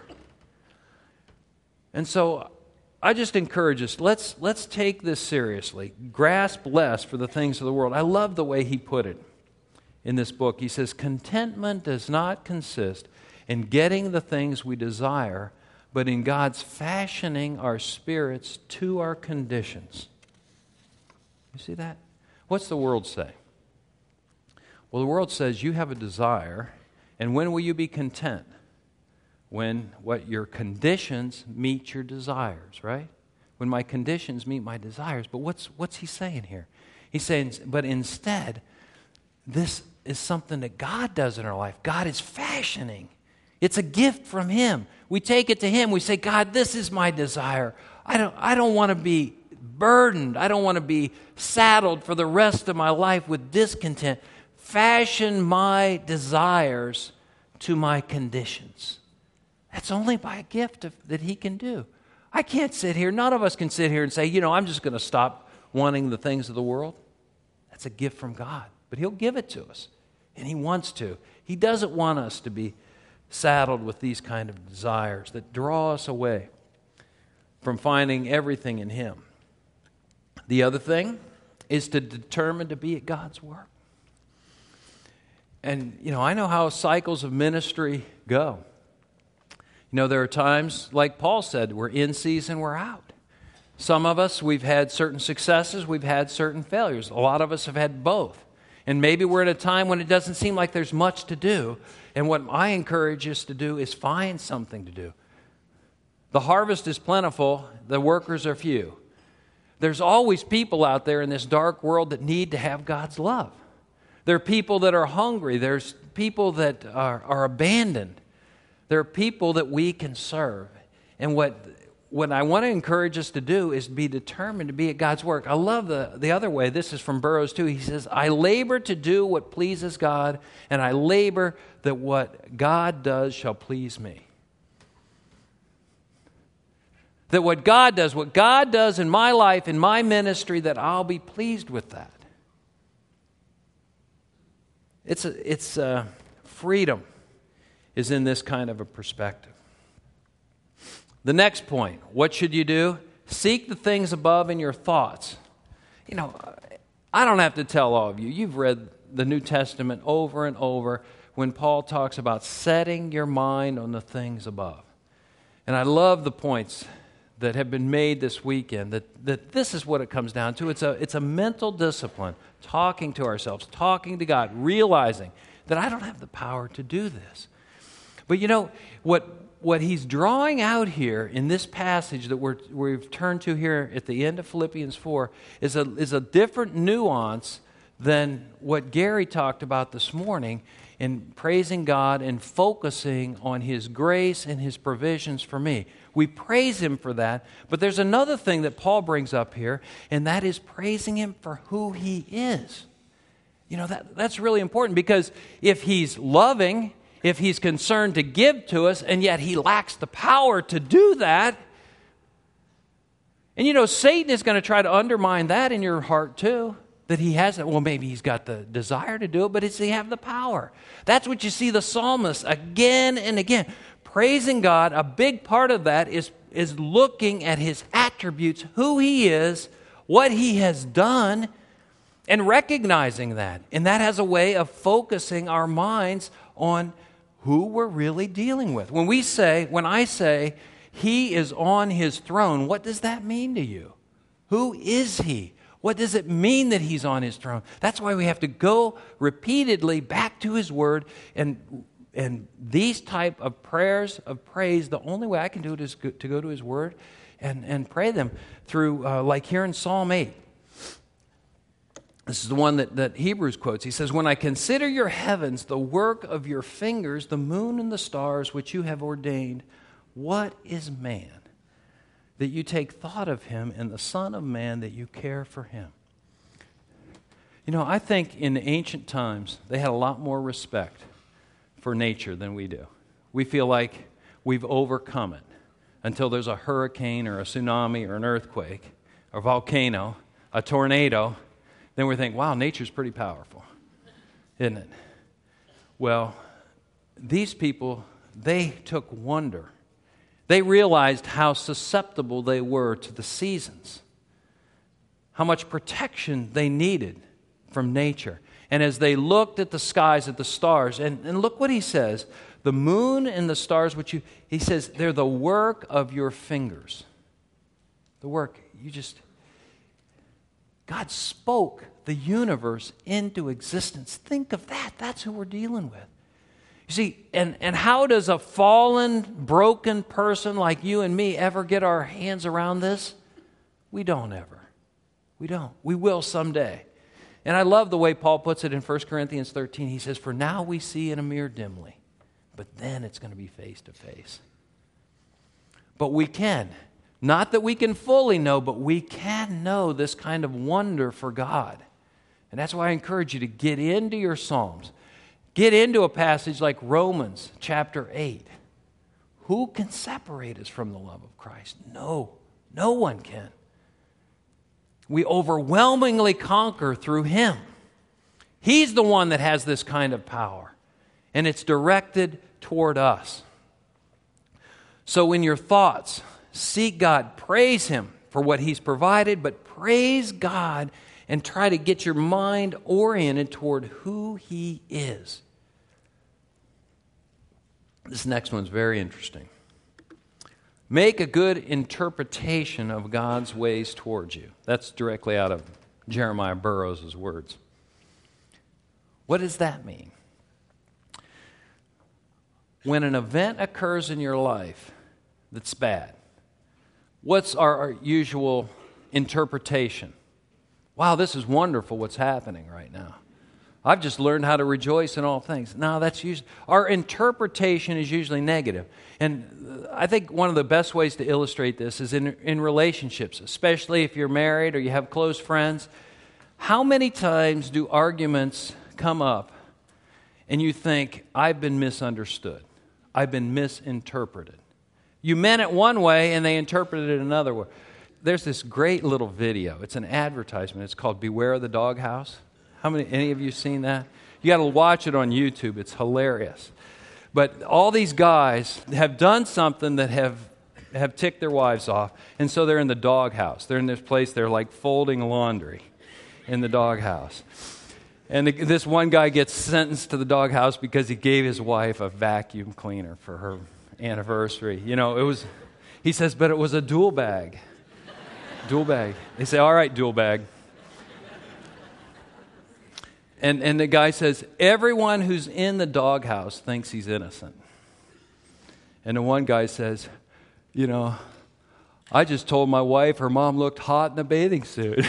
And so I just encourage us, let's take this seriously. Grasp less for the things of the world. I love the way he put it in this book. He says, contentment does not consist in getting the things we desire, but in God's fashioning our spirits to our conditions. You see that? What's the world say? Well, the world says you have a desire, and when will you be content? When what your conditions meet your desires, right? When my conditions meet my desires. But what's he saying here? He's saying, but instead, this is something that God does in our life. God is fashioning. It's a gift from Him. We take it to Him. We say, God, this is my desire. I don't want to be burdened. I don't want to be saddled for the rest of my life with discontent. Fashion my desires to my conditions. That's only by a gift that He can do. I can't sit here. None of us can sit here and say, I'm just going to stop wanting the things of the world. That's a gift from God. But He'll give it to us. And He wants to. He doesn't want us to be saddled with these kind of desires that draw us away from finding everything in Him. The other thing is to determine to be at God's work. And, I know how cycles of ministry go. There are times, like Paul said, we're in season, we're out. Some of us, we've had certain successes, we've had certain failures. A lot of us have had both. And maybe we're at a time when it doesn't seem like there's much to do. And what I encourage us to do is find something to do. The harvest is plentiful, the workers are few. There's always people out there in this dark world that need to have God's love. There are people that are hungry. There's people that are abandoned. There are people that we can serve. And what I want to encourage us to do is be determined to be at God's work. I love the other way. This is from Burroughs too. He says, I labor to do what pleases God, and I labor that what God does shall please me. That what God does in my life, in my ministry, that I'll be pleased with that. It's freedom is in this kind of a perspective. The next point, what should you do? Seek the things above in your thoughts. I don't have to tell all of you. You've read the New Testament over and over when Paul talks about setting your mind on the things above. And I love the points that have been made this weekend, that this is what it comes down to. It's a mental discipline, talking to ourselves, talking to God, realizing that I don't have the power to do this. But what he's drawing out here in this passage that we've turned to here at the end of Philippians 4 is a different nuance than what Gary talked about this morning in praising God and focusing on His grace and His provisions for me. We praise Him for that, but there's another thing that Paul brings up here, and that is praising Him for who He is. That's really important, because if He's loving, if He's concerned to give to us, and yet He lacks the power to do that, and Satan is going to try to undermine that in your heart too, that he has it. Well, maybe he's got the desire to do it, but does he have the power? That's what you see the psalmist again and again. Praising God, a big part of that is looking at His attributes, who He is, what He has done, and recognizing that. And that has a way of focusing our minds on who we're really dealing with. When I say He is on His throne, what does that mean to you? Who is He? What does it mean that He's on His throne? That's why we have to go repeatedly back to His Word, and these type of prayers of praise, the only way I can do it is to go to His Word and pray them through, like here in Psalm 8. This is the one that Hebrews quotes. He says, when I consider your heavens, the work of your fingers, the moon and the stars which you have ordained, what is man that you take thought of him, and the Son of Man that you care for him? I think in ancient times, they had a lot more respect for nature than we do. We feel like we've overcome it until there's a hurricane or a tsunami or an earthquake. a volcano, a tornado, then we think, wow, nature's pretty powerful, isn't it? Well, these people, they took wonder. They realized how susceptible they were to the seasons, how much protection they needed from nature. And as they looked at the skies, at the stars, and look what he says, the moon and the stars, he says, they're the work of your fingers. The work, God spoke the universe into existence. Think of that. That's who we're dealing with. You see, and how does a fallen, broken person like you and me ever get our hands around this? We don't ever. We don't. We will someday. And I love the way Paul puts it in 1 Corinthians 13. He says, for now we see in a mirror dimly, but then it's going to be face to face. But we can. Not that we can fully know, but we can know this kind of wonder for God. And that's why I encourage you to get into your Psalms. Get into a passage like Romans chapter 8. Who can separate us from the love of Christ? No one can. We overwhelmingly conquer through Him. He's the one that has this kind of power, and it's directed toward us. So in your thoughts, seek God, praise Him for what He's provided, but praise God and try to get your mind oriented toward who He is. This next one's very interesting. Make a good interpretation of God's ways towards you. That's directly out of Jeremiah Burroughs' words. What does that mean? When an event occurs in your life that's bad, what's our usual interpretation? Wow, this is wonderful what's happening right now. I've just learned how to rejoice in all things. No, that's usually, our interpretation is usually negative. And I think one of the best ways to illustrate this is in relationships, especially if you're married or you have close friends. How many times do arguments come up and you think, I've been misunderstood, I've been misinterpreted? You meant it one way and they interpreted it another way. There's this great little video. It's an advertisement. It's called Beware the Doghouse. Any of you seen that? You got to watch it on YouTube. It's hilarious. But all these guys have done something that have ticked their wives off, and so they're in the doghouse. They're in this place. They're like folding laundry in the doghouse. And this one guy gets sentenced to the doghouse because he gave his wife a vacuum cleaner for her anniversary. He says, but it was a dual bag. Dual bag. They say, all right, dual bag. And the guy says, everyone who's in the doghouse thinks he's innocent. And the one guy says, I just told my wife her mom looked hot in a bathing suit.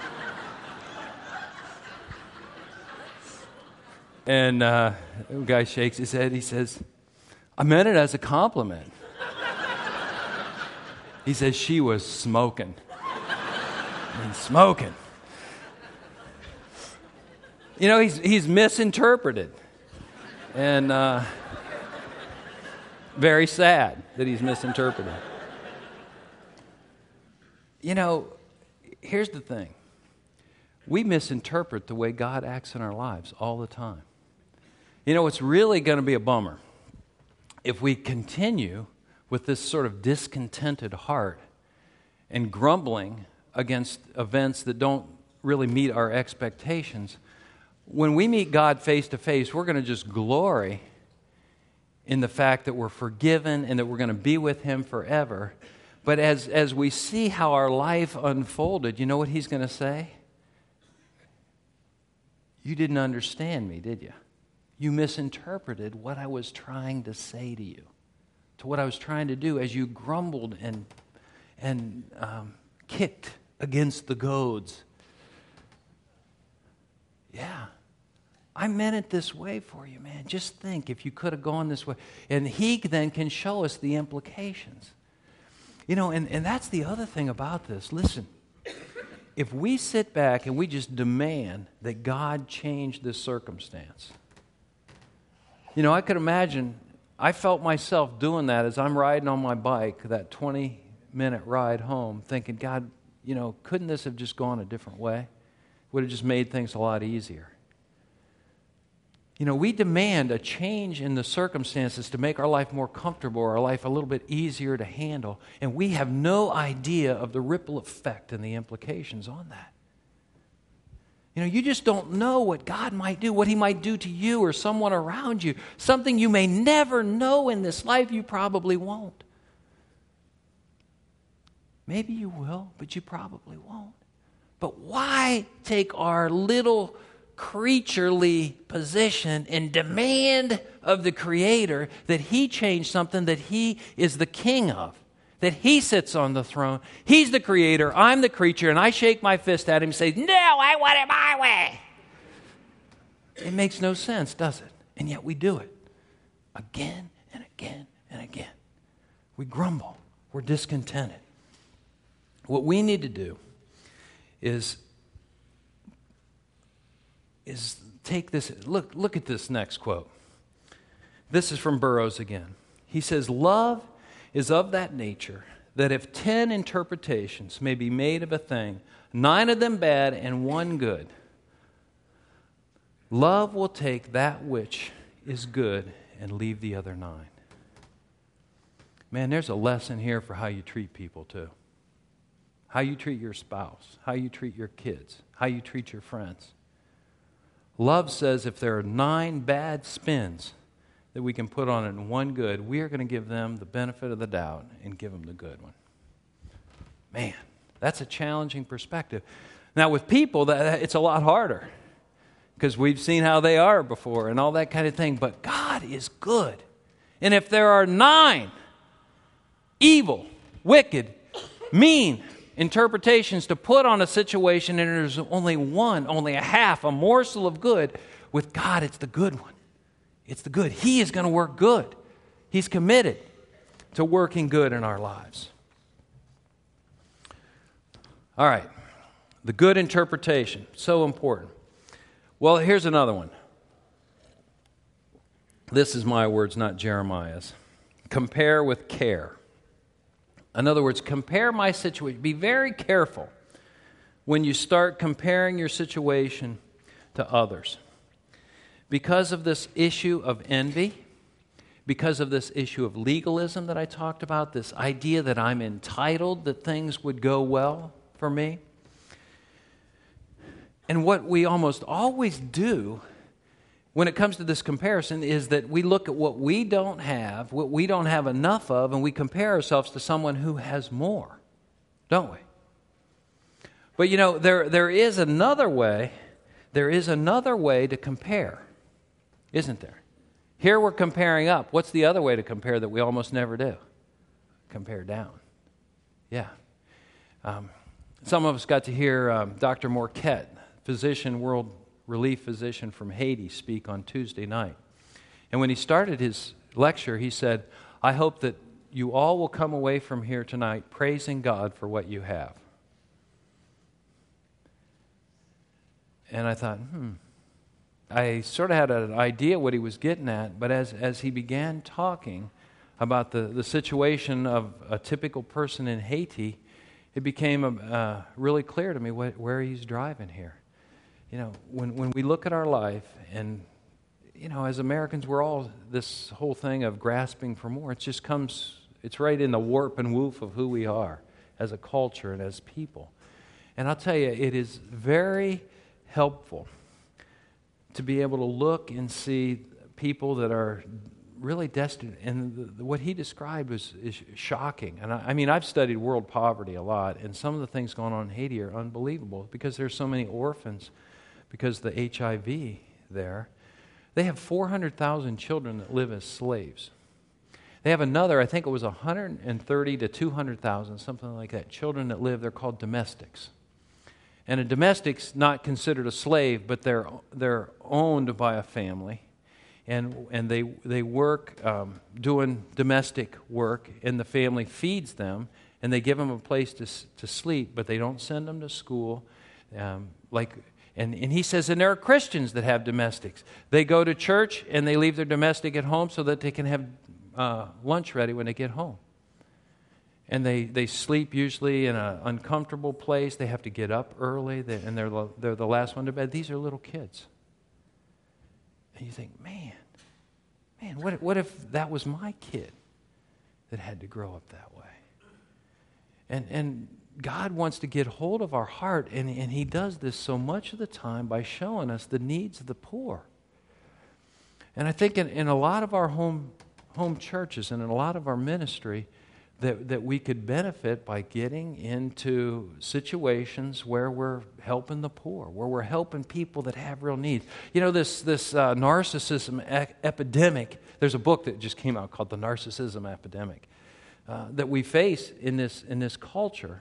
And the guy shakes his head. He says, I meant it as a compliment. He says, she was smoking. Smoking. He's misinterpreted. And very sad that he's misinterpreted. Here's the thing. We misinterpret the way God acts in our lives all the time. It's really going to be a bummer if we continue with this sort of discontented heart and grumbling against events that don't really meet our expectations. When we meet God face to face, we're going to just glory in the fact that we're forgiven and that we're going to be with Him forever. But as we see how our life unfolded, you know what He's going to say? You didn't understand me, did you? You misinterpreted what I was trying to say to you, to what I was trying to do as you grumbled and kicked against the goads. Yeah. I meant it this way for you, man. Just think if you could have gone this way. And He then can show us the implications. And that's the other thing about this. Listen, if we sit back and we just demand that God change this circumstance, I could imagine, I felt myself doing that as I'm riding on my bike, that 20-minute ride home, thinking, God, couldn't this have just gone a different way? Would have just made things a lot easier. We demand a change in the circumstances to make our life more comfortable, our life a little bit easier to handle, and we have no idea of the ripple effect and the implications on that. You just don't know what God might do, what He might do to you or someone around you. Something you may never know in this life, you probably won't. Maybe you will, but you probably won't. But why take our little creaturely position and demand of the Creator that He change something that He is the king of, that He sits on the throne? He's the Creator, I'm the creature, and I shake my fist at Him and say, no, I want it my way. It makes no sense, does it? And yet we do it again and again and again. We grumble. We're discontented. What we need to do is take this. Look at this next quote. This is from Burroughs again. He says, love is of that nature that if 10 interpretations may be made of a thing, 9 of them bad and 1 good, love will take that which is good and leave the other 9. Man, there's a lesson here for how you treat people too. How you treat your spouse, how you treat your kids, how you treat your friends. Love says if there are 9 bad spins that we can put on it and 1 good, we are going to give them the benefit of the doubt and give them the good one. Man, that's a challenging perspective. Now with people, it's a lot harder because we've seen how they are before and all that kind of thing. But God is good. And if there are 9 evil, wicked, mean interpretations to put on a situation and there's only one, only a half, a morsel of good, with God it's the good one. It's the good. He is going to work good. He's committed to working good in our lives. All right. The good interpretation. So important. Well, here's another one. This is my words, not Jeremiah's. Compare with care. In other words, compare my situation. Be very careful when you start comparing your situation to others. Because of this issue of envy, because of this issue of legalism that I talked about, this idea that I'm entitled, that things would go well for me. And what we almost always do when it comes to this comparison is that we look at what we don't have enough of, and we compare ourselves to someone who has more, don't we? But there is another way. There is another way to compare, isn't there? Here we're comparing up. What's the other way to compare that we almost never do? Compare down. Yeah. Some of us got to hear Dr. Morquette, world relief physician from Haiti, speak on Tuesday night. And when he started his lecture, he said, I hope that you all will come away from here tonight praising God for what you have. And I thought, I sort of had an idea what he was getting at, but as he began talking about the situation of a typical person in Haiti, it became really clear to me where he's driving here. When we look at our life and, as Americans, we're all this whole thing of grasping for more. It's right in the warp and woof of who we are as a culture and as people. And I'll tell you, it is very helpful to be able to look and see people that are really destined. And what he described is shocking. And I've studied world poverty a lot, and some of the things going on in Haiti are unbelievable because there's so many orphans. Because of the HIV there, they have 400,000 children that live as slaves. They have another, I think it was 130 to 200,000, something like that, children that live, they're called domestics. And a domestic's not considered a slave, but they're owned by a family. And they work doing domestic work, and the family feeds them, and they give them a place to sleep, but they don't send them to school. And he says, and there are Christians that have domestics. They go to church and they leave their domestic at home so that they can have lunch ready when they get home. and they sleep usually in an uncomfortable place. They have to get up early, and they're the last one to bed. These are little kids. And you think, man, what if that was my kid that had to grow up that way? And God wants to get hold of our heart, and He does this so much of the time by showing us the needs of the poor. And I think in a lot of our home churches and in a lot of our ministry, that we could benefit by getting into situations where we're helping the poor, where we're helping people that have real needs. You know, this narcissism epidemic, there's a book that just came out called The Narcissism Epidemic, that we face in this culture.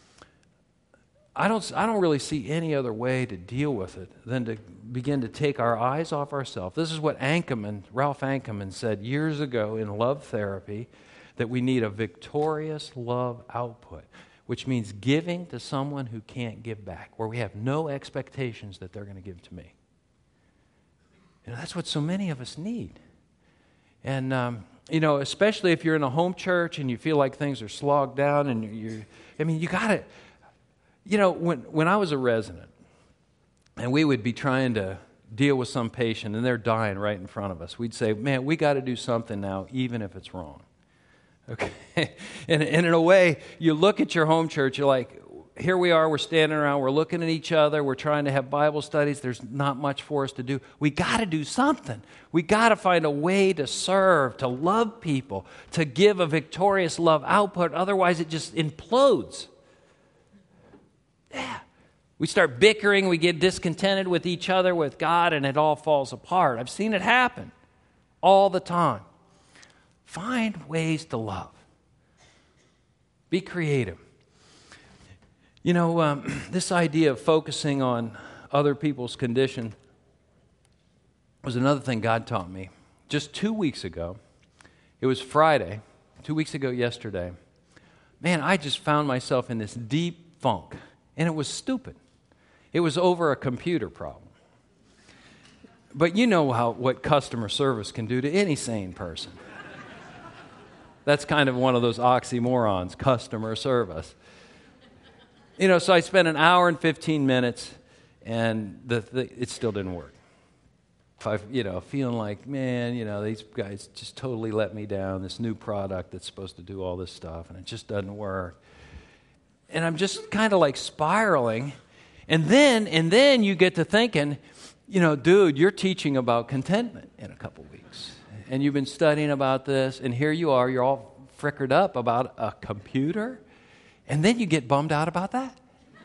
I don't really see any other way to deal with it than to begin to take our eyes off ourselves. This is what Ralph Ankerman said years ago in Love Therapy, that we need a victorious love output, which means giving to someone who can't give back, where we have no expectations that they're going to give to me. And that's what so many of us need. And, especially if you're in a home church and you feel like things are slogged down and you got to, when I was a resident and we would be trying to deal with some patient and they're dying right in front of us, we'd say, man, we got to do something now, even if it's wrong. Okay, and in a way, you look at your home church, you're like, here we are, we're standing around, we're looking at each other, we're trying to have Bible studies, there's not much for us to do. We got to do something. We got to find a way to serve, to love people, to give a victorious love output, otherwise it just implodes. Yeah. We start bickering, we get discontented with each other, with God, and it all falls apart. I've seen it happen all the time. Find ways to love. Be creative. This idea of focusing on other people's condition was another thing God taught me. Just 2 weeks ago, it was Friday, 2 weeks ago yesterday, man, I just found myself in this deep funk, and it was stupid. It was over a computer problem. But you know what customer service can do to any sane person. That's kind of one of those oxymorons, customer service. So I spent an hour and 15 minutes, and it still didn't work. Feeling like, man, these guys just totally let me down, this new product that's supposed to do all this stuff, and it just doesn't work. And I'm just kind of like spiraling. And then you get to thinking, dude, you're teaching about contentment in a couple weeks. And you've been studying about this, and here you are, you're all frickered up about a computer, and then you get bummed out about that.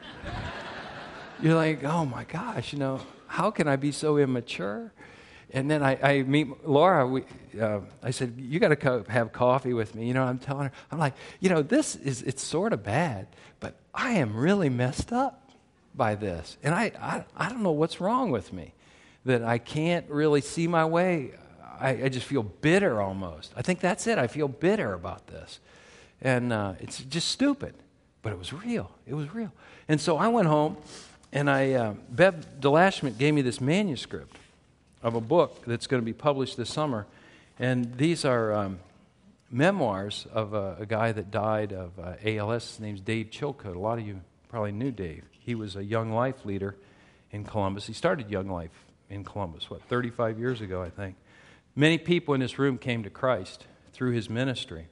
You're like, oh my gosh, how can I be so immature? And then I meet Laura. I said, you got to have coffee with me. I'm telling her, I'm like, it's sort of bad, but I am really messed up by this. And I don't know what's wrong with me, that I can't really see my way. I just feel bitter almost. I think that's it. I feel bitter about this. And it's just stupid. But it was real. It was real. And so I went home, and Bev DeLashman gave me this manuscript of a book that's going to be published this summer. And these are memoirs of a guy that died of ALS. His name's Dave Chilcote. A lot of you probably knew Dave. He was a Young Life leader in Columbus. He started Young Life in Columbus, 35 years ago, I think. Many people in this room came to Christ through his ministry.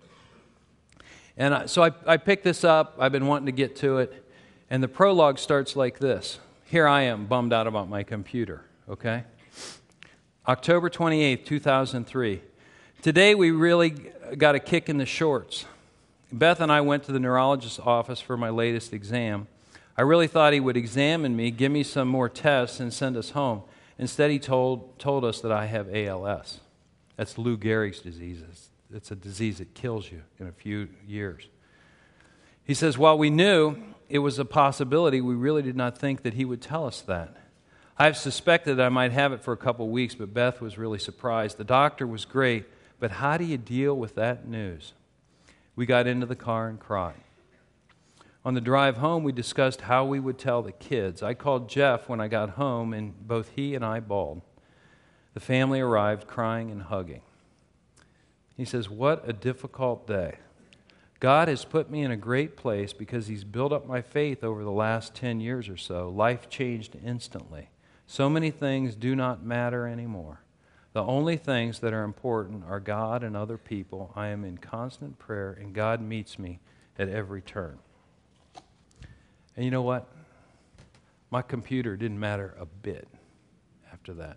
And so I picked this up. I've been wanting to get to it. And the prologue starts like this. Here I am, bummed out about my computer, okay? October 28th, 2003. Today we really got a kick in the shorts. Beth and I went to the neurologist's office for my latest exam. I really thought he would examine me, give me some more tests, and send us home. Instead, he told us that I have ALS. That's Lou Gehrig's disease. It's a disease that kills you in a few years. He says, while we knew it was a possibility, we really did not think that he would tell us that. I've suspected that I might have it for a couple of weeks, but Beth was really surprised. The doctor was great, but how do you deal with that news? We got into the car and cried. On the drive home, we discussed how we would tell the kids. I called Jeff when I got home, and both he and I bawled. The family arrived crying and hugging. He says, what a difficult day. God has put me in a great place because He's built up my faith over the last 10 years or so. Life changed instantly. So many things do not matter anymore. The only things that are important are God and other people. I am in constant prayer, and God meets me at every turn. And you know what? My computer didn't matter a bit after that.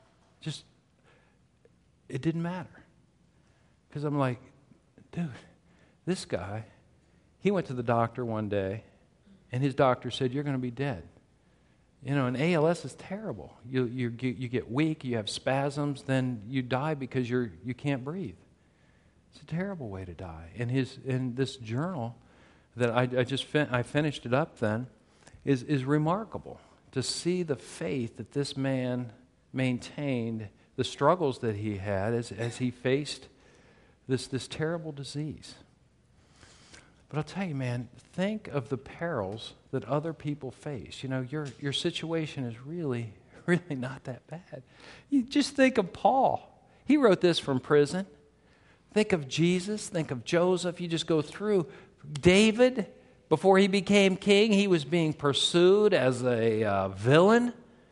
It didn't matter. Because I'm like, dude, this guy, he went to the doctor one day, and his doctor said, you're going to be dead. You know, and ALS is terrible. You get weak, you have spasms, then you die because you can't breathe. It's a terrible way to die. And in this journal that I finished it up then is remarkable to see the faith that this man maintained, the struggles that he had as he faced this terrible disease. But I'll tell you, man, think of the perils that other people face. You know, your situation is really, really not that bad. You just think of Paul. He wrote this from prison. Think of Jesus. Think of Joseph. You just go through. David, before he became king, he was being pursued as a villain.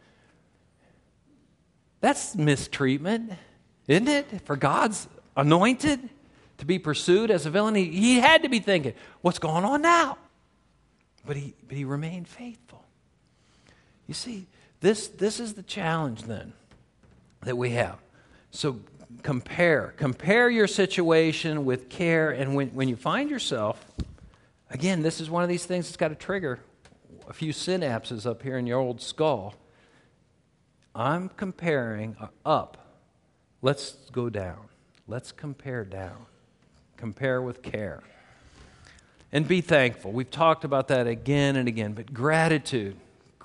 That's mistreatment, isn't it? For God's anointed to be pursued as a villain. He had to be thinking, what's going on now? But he remained faithful. You see, this is the challenge then that we have. So compare your situation with care, and when you find yourself, again, this is one of these things that's got to trigger a few synapses up here in your old skull. I'm comparing up. Let's go down. Let's compare down. Compare with care. And be thankful. We've talked about that again and again. But gratitude.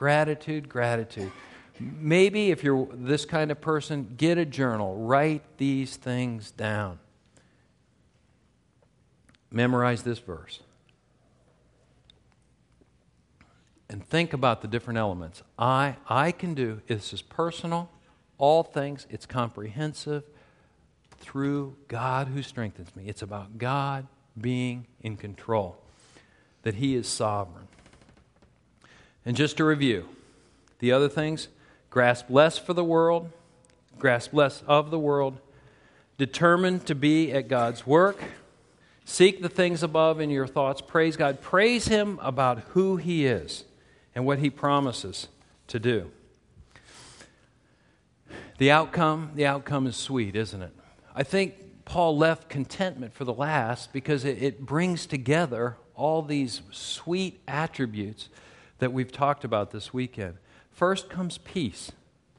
Maybe if you're this kind of person, get a journal. Write these things down. Memorize this verse. And think about the different elements. I can do, this is personal, all things, it's comprehensive, through God who strengthens me. It's about God being in control, that He is sovereign. And just to review, the other things, grasp less for the world, grasp less of the world, determined to be at God's work, seek the things above in your thoughts, praise God, praise Him about who He is and what He promises to do. The outcome is sweet, isn't it? I think Paul left contentment for the last because it brings together all these sweet attributes that we've talked about this weekend. First comes peace.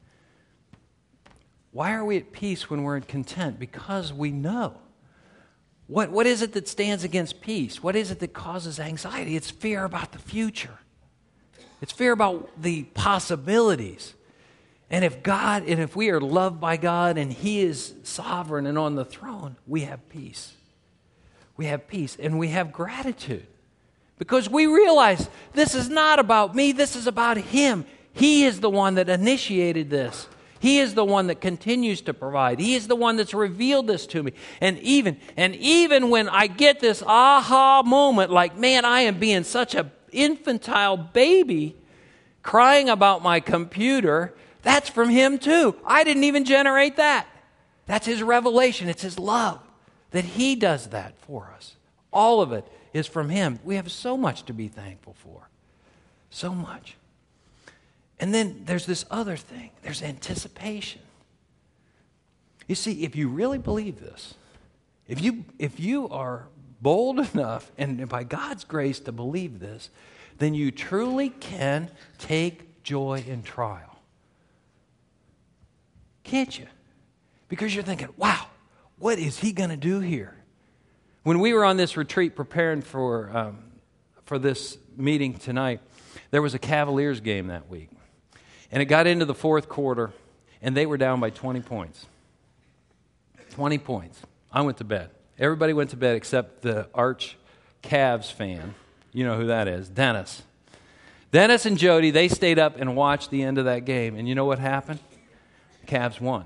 Why are we at peace when we're in content? Because we know. What is it that stands against peace? What is it that causes anxiety? It's fear about the future. It's fear about the possibilities. And if we are loved by God and He is sovereign and on the throne, we have peace. We have peace and we have gratitude. Because we realize this is not about me, this is about Him. He is the one that initiated this. He is the one that continues to provide. He is the one that's revealed this to me. And even when I get this aha moment, like, man, I am being such an infantile baby crying about my computer, that's from Him too. I didn't even generate that. That's His revelation. It's His love that He does that for us. All of it is from Him. We have so much to be thankful for. So much. And then there's this other thing. There's anticipation. You see, if you really believe this, if you are bold enough and by God's grace to believe this, then you truly can take joy in trial. Can't you? Because you're thinking, wow, what is He going to do here? When we were on this retreat preparing for this meeting tonight, there was a Cavaliers game that week. And it got into the fourth quarter, and they were down by 20 points. 20 points. I went to bed. Everybody went to bed except the arch Cavs fan. You know who that is, Dennis. Dennis and Jody, they stayed up and watched the end of that game. And you know what happened? Cavs won.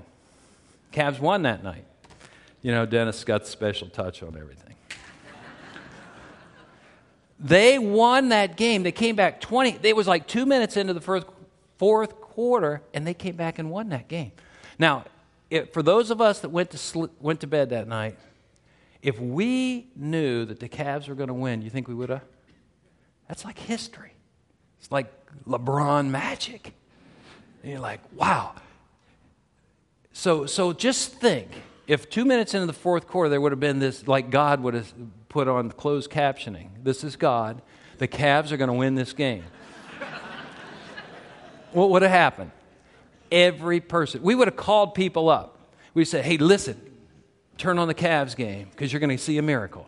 Cavs won that night. You know, Dennis got the special touch on everything. They won that game. They came back 20. It was like 2 minutes into the fourth quarter, and they came back and won that game. Now, for those of us that went to bed that night, if we knew that the Cavs were going to win, you think we would have? That's like history. It's like LeBron magic. And you're like, wow. So just think, if 2 minutes into the fourth quarter there would have been this, like God would have put on closed captioning, this is God, the Cavs are going to win this game. What would have happened? Every person, we would have called people up. We said, hey, listen, turn on the Cavs game because you're going to see a miracle.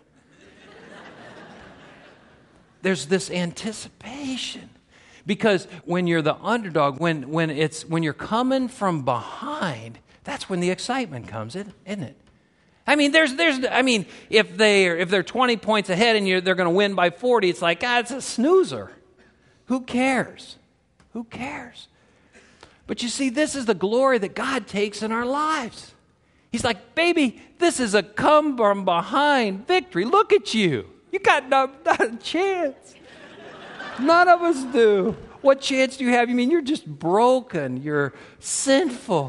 There's this anticipation. Because when you're the underdog, when you're coming from behind, that's when the excitement comes, isn't it? I mean, if they're 20 points ahead and they're going to win by 40, it's like, it's a snoozer. Who cares? Who cares? But you see, this is the glory that God takes in our lives. He's like, baby, this is a come from behind victory. Look at you. You got not a chance. None of us do. What chance do you have? You mean you're just broken. You're sinful.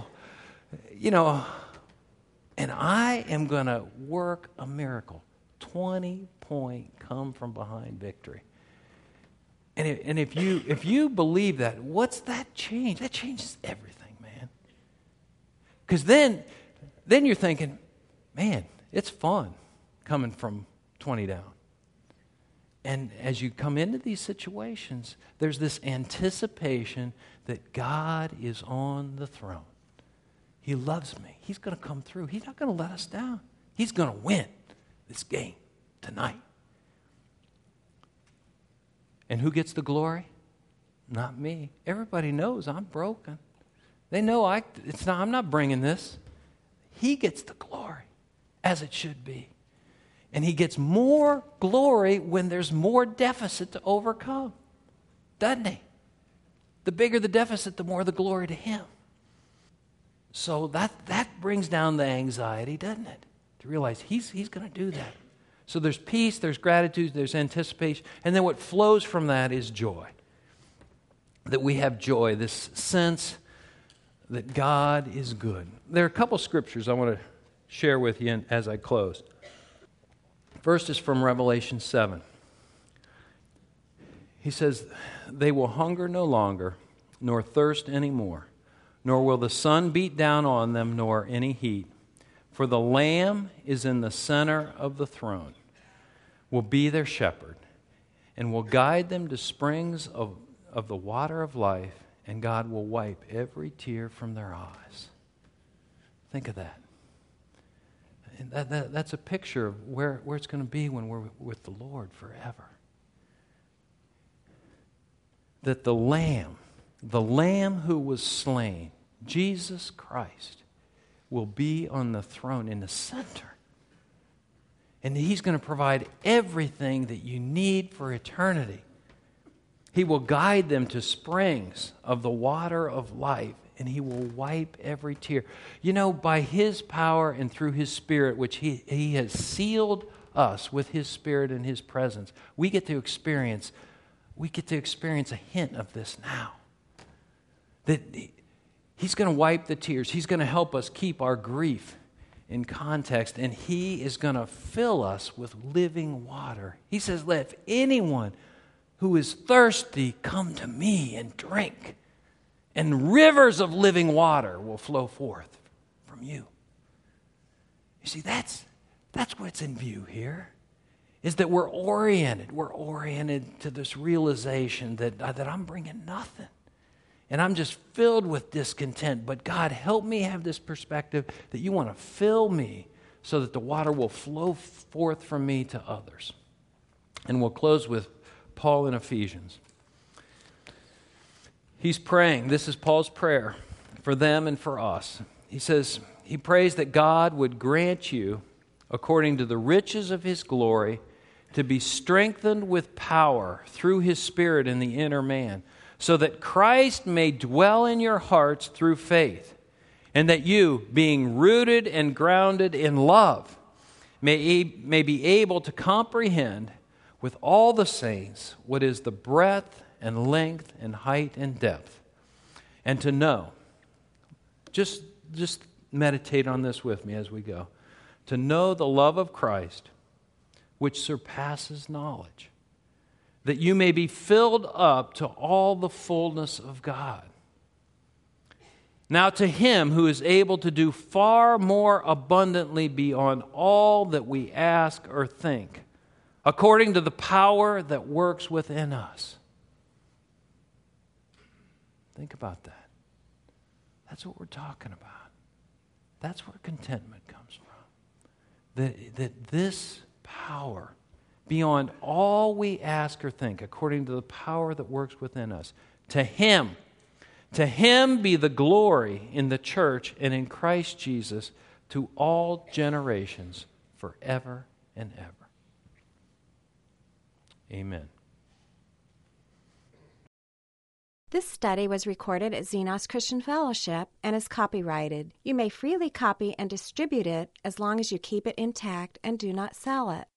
And I am going to work a miracle. 20-point come from behind victory. And if you believe that, what's that change? That changes everything, man. Because then you're thinking, man, it's fun coming from 20 down. And as you come into these situations, there's this anticipation that God is on the throne. He loves me. He's going to come through. He's not going to let us down. He's going to win this game tonight. And who gets the glory? Not me. Everybody knows I'm broken. They know I'm not bringing this. He gets the glory, as it should be. And he gets more glory when there's more deficit to overcome. Doesn't he? The bigger the deficit, the more the glory to him. So that brings down the anxiety, doesn't it? To realize he's going to do that. So there's peace, there's gratitude, there's anticipation. And then what flows from that is joy. That we have joy, this sense that God is good. There are a couple scriptures I want to share with you as I close. First is from Revelation 7. He says, they will hunger no longer, nor thirst any more, nor will the sun beat down on them, nor any heat. For the Lamb is in the center of the throne, will be their shepherd, and will guide them to springs of the water of life, and God will wipe every tear from their eyes. Think of that. And that's a picture of where it's going to be when we're with the Lord forever. That the Lamb who was slain, Jesus Christ, will be on the throne in the center. And he's going to provide everything that you need for eternity. He will guide them to springs of the water of life, and he will wipe every tear. By his power and through his Spirit, which he has sealed us with his Spirit and his presence, we get to experience a hint of this now. That he's going to wipe the tears. He's going to help us keep our grief in context, and he is going to fill us with living water. He says, let anyone who is thirsty come to me and drink, and rivers of living water will flow forth from you. You see, that's what's in view here, is that we're oriented to this realization that I'm bringing nothing. And I'm just filled with discontent. But God, help me have this perspective that you want to fill me so that the water will flow forth from me to others. And we'll close with Paul in Ephesians. He's praying. This is Paul's prayer for them and for us. He says, he prays that God would grant you, according to the riches of his glory, to be strengthened with power through his Spirit in the inner man, so that Christ may dwell in your hearts through faith, and that you, being rooted and grounded in love, may be able to comprehend with all the saints what is the breadth and length and height and depth, and to know, just meditate on this with me as we go, to know the love of Christ, which surpasses knowledge, that you may be filled up to all the fullness of God. Now to Him who is able to do far more abundantly beyond all that we ask or think, according to the power that works within us. Think about that. That's what we're talking about. That's where contentment comes from. That this power, beyond all we ask or think, according to the power that works within us, to Him be the glory in the church and in Christ Jesus to all generations forever and ever. Amen. This study was recorded at Xenos Christian Fellowship and is copyrighted. You may freely copy and distribute it as long as you keep it intact and do not sell it.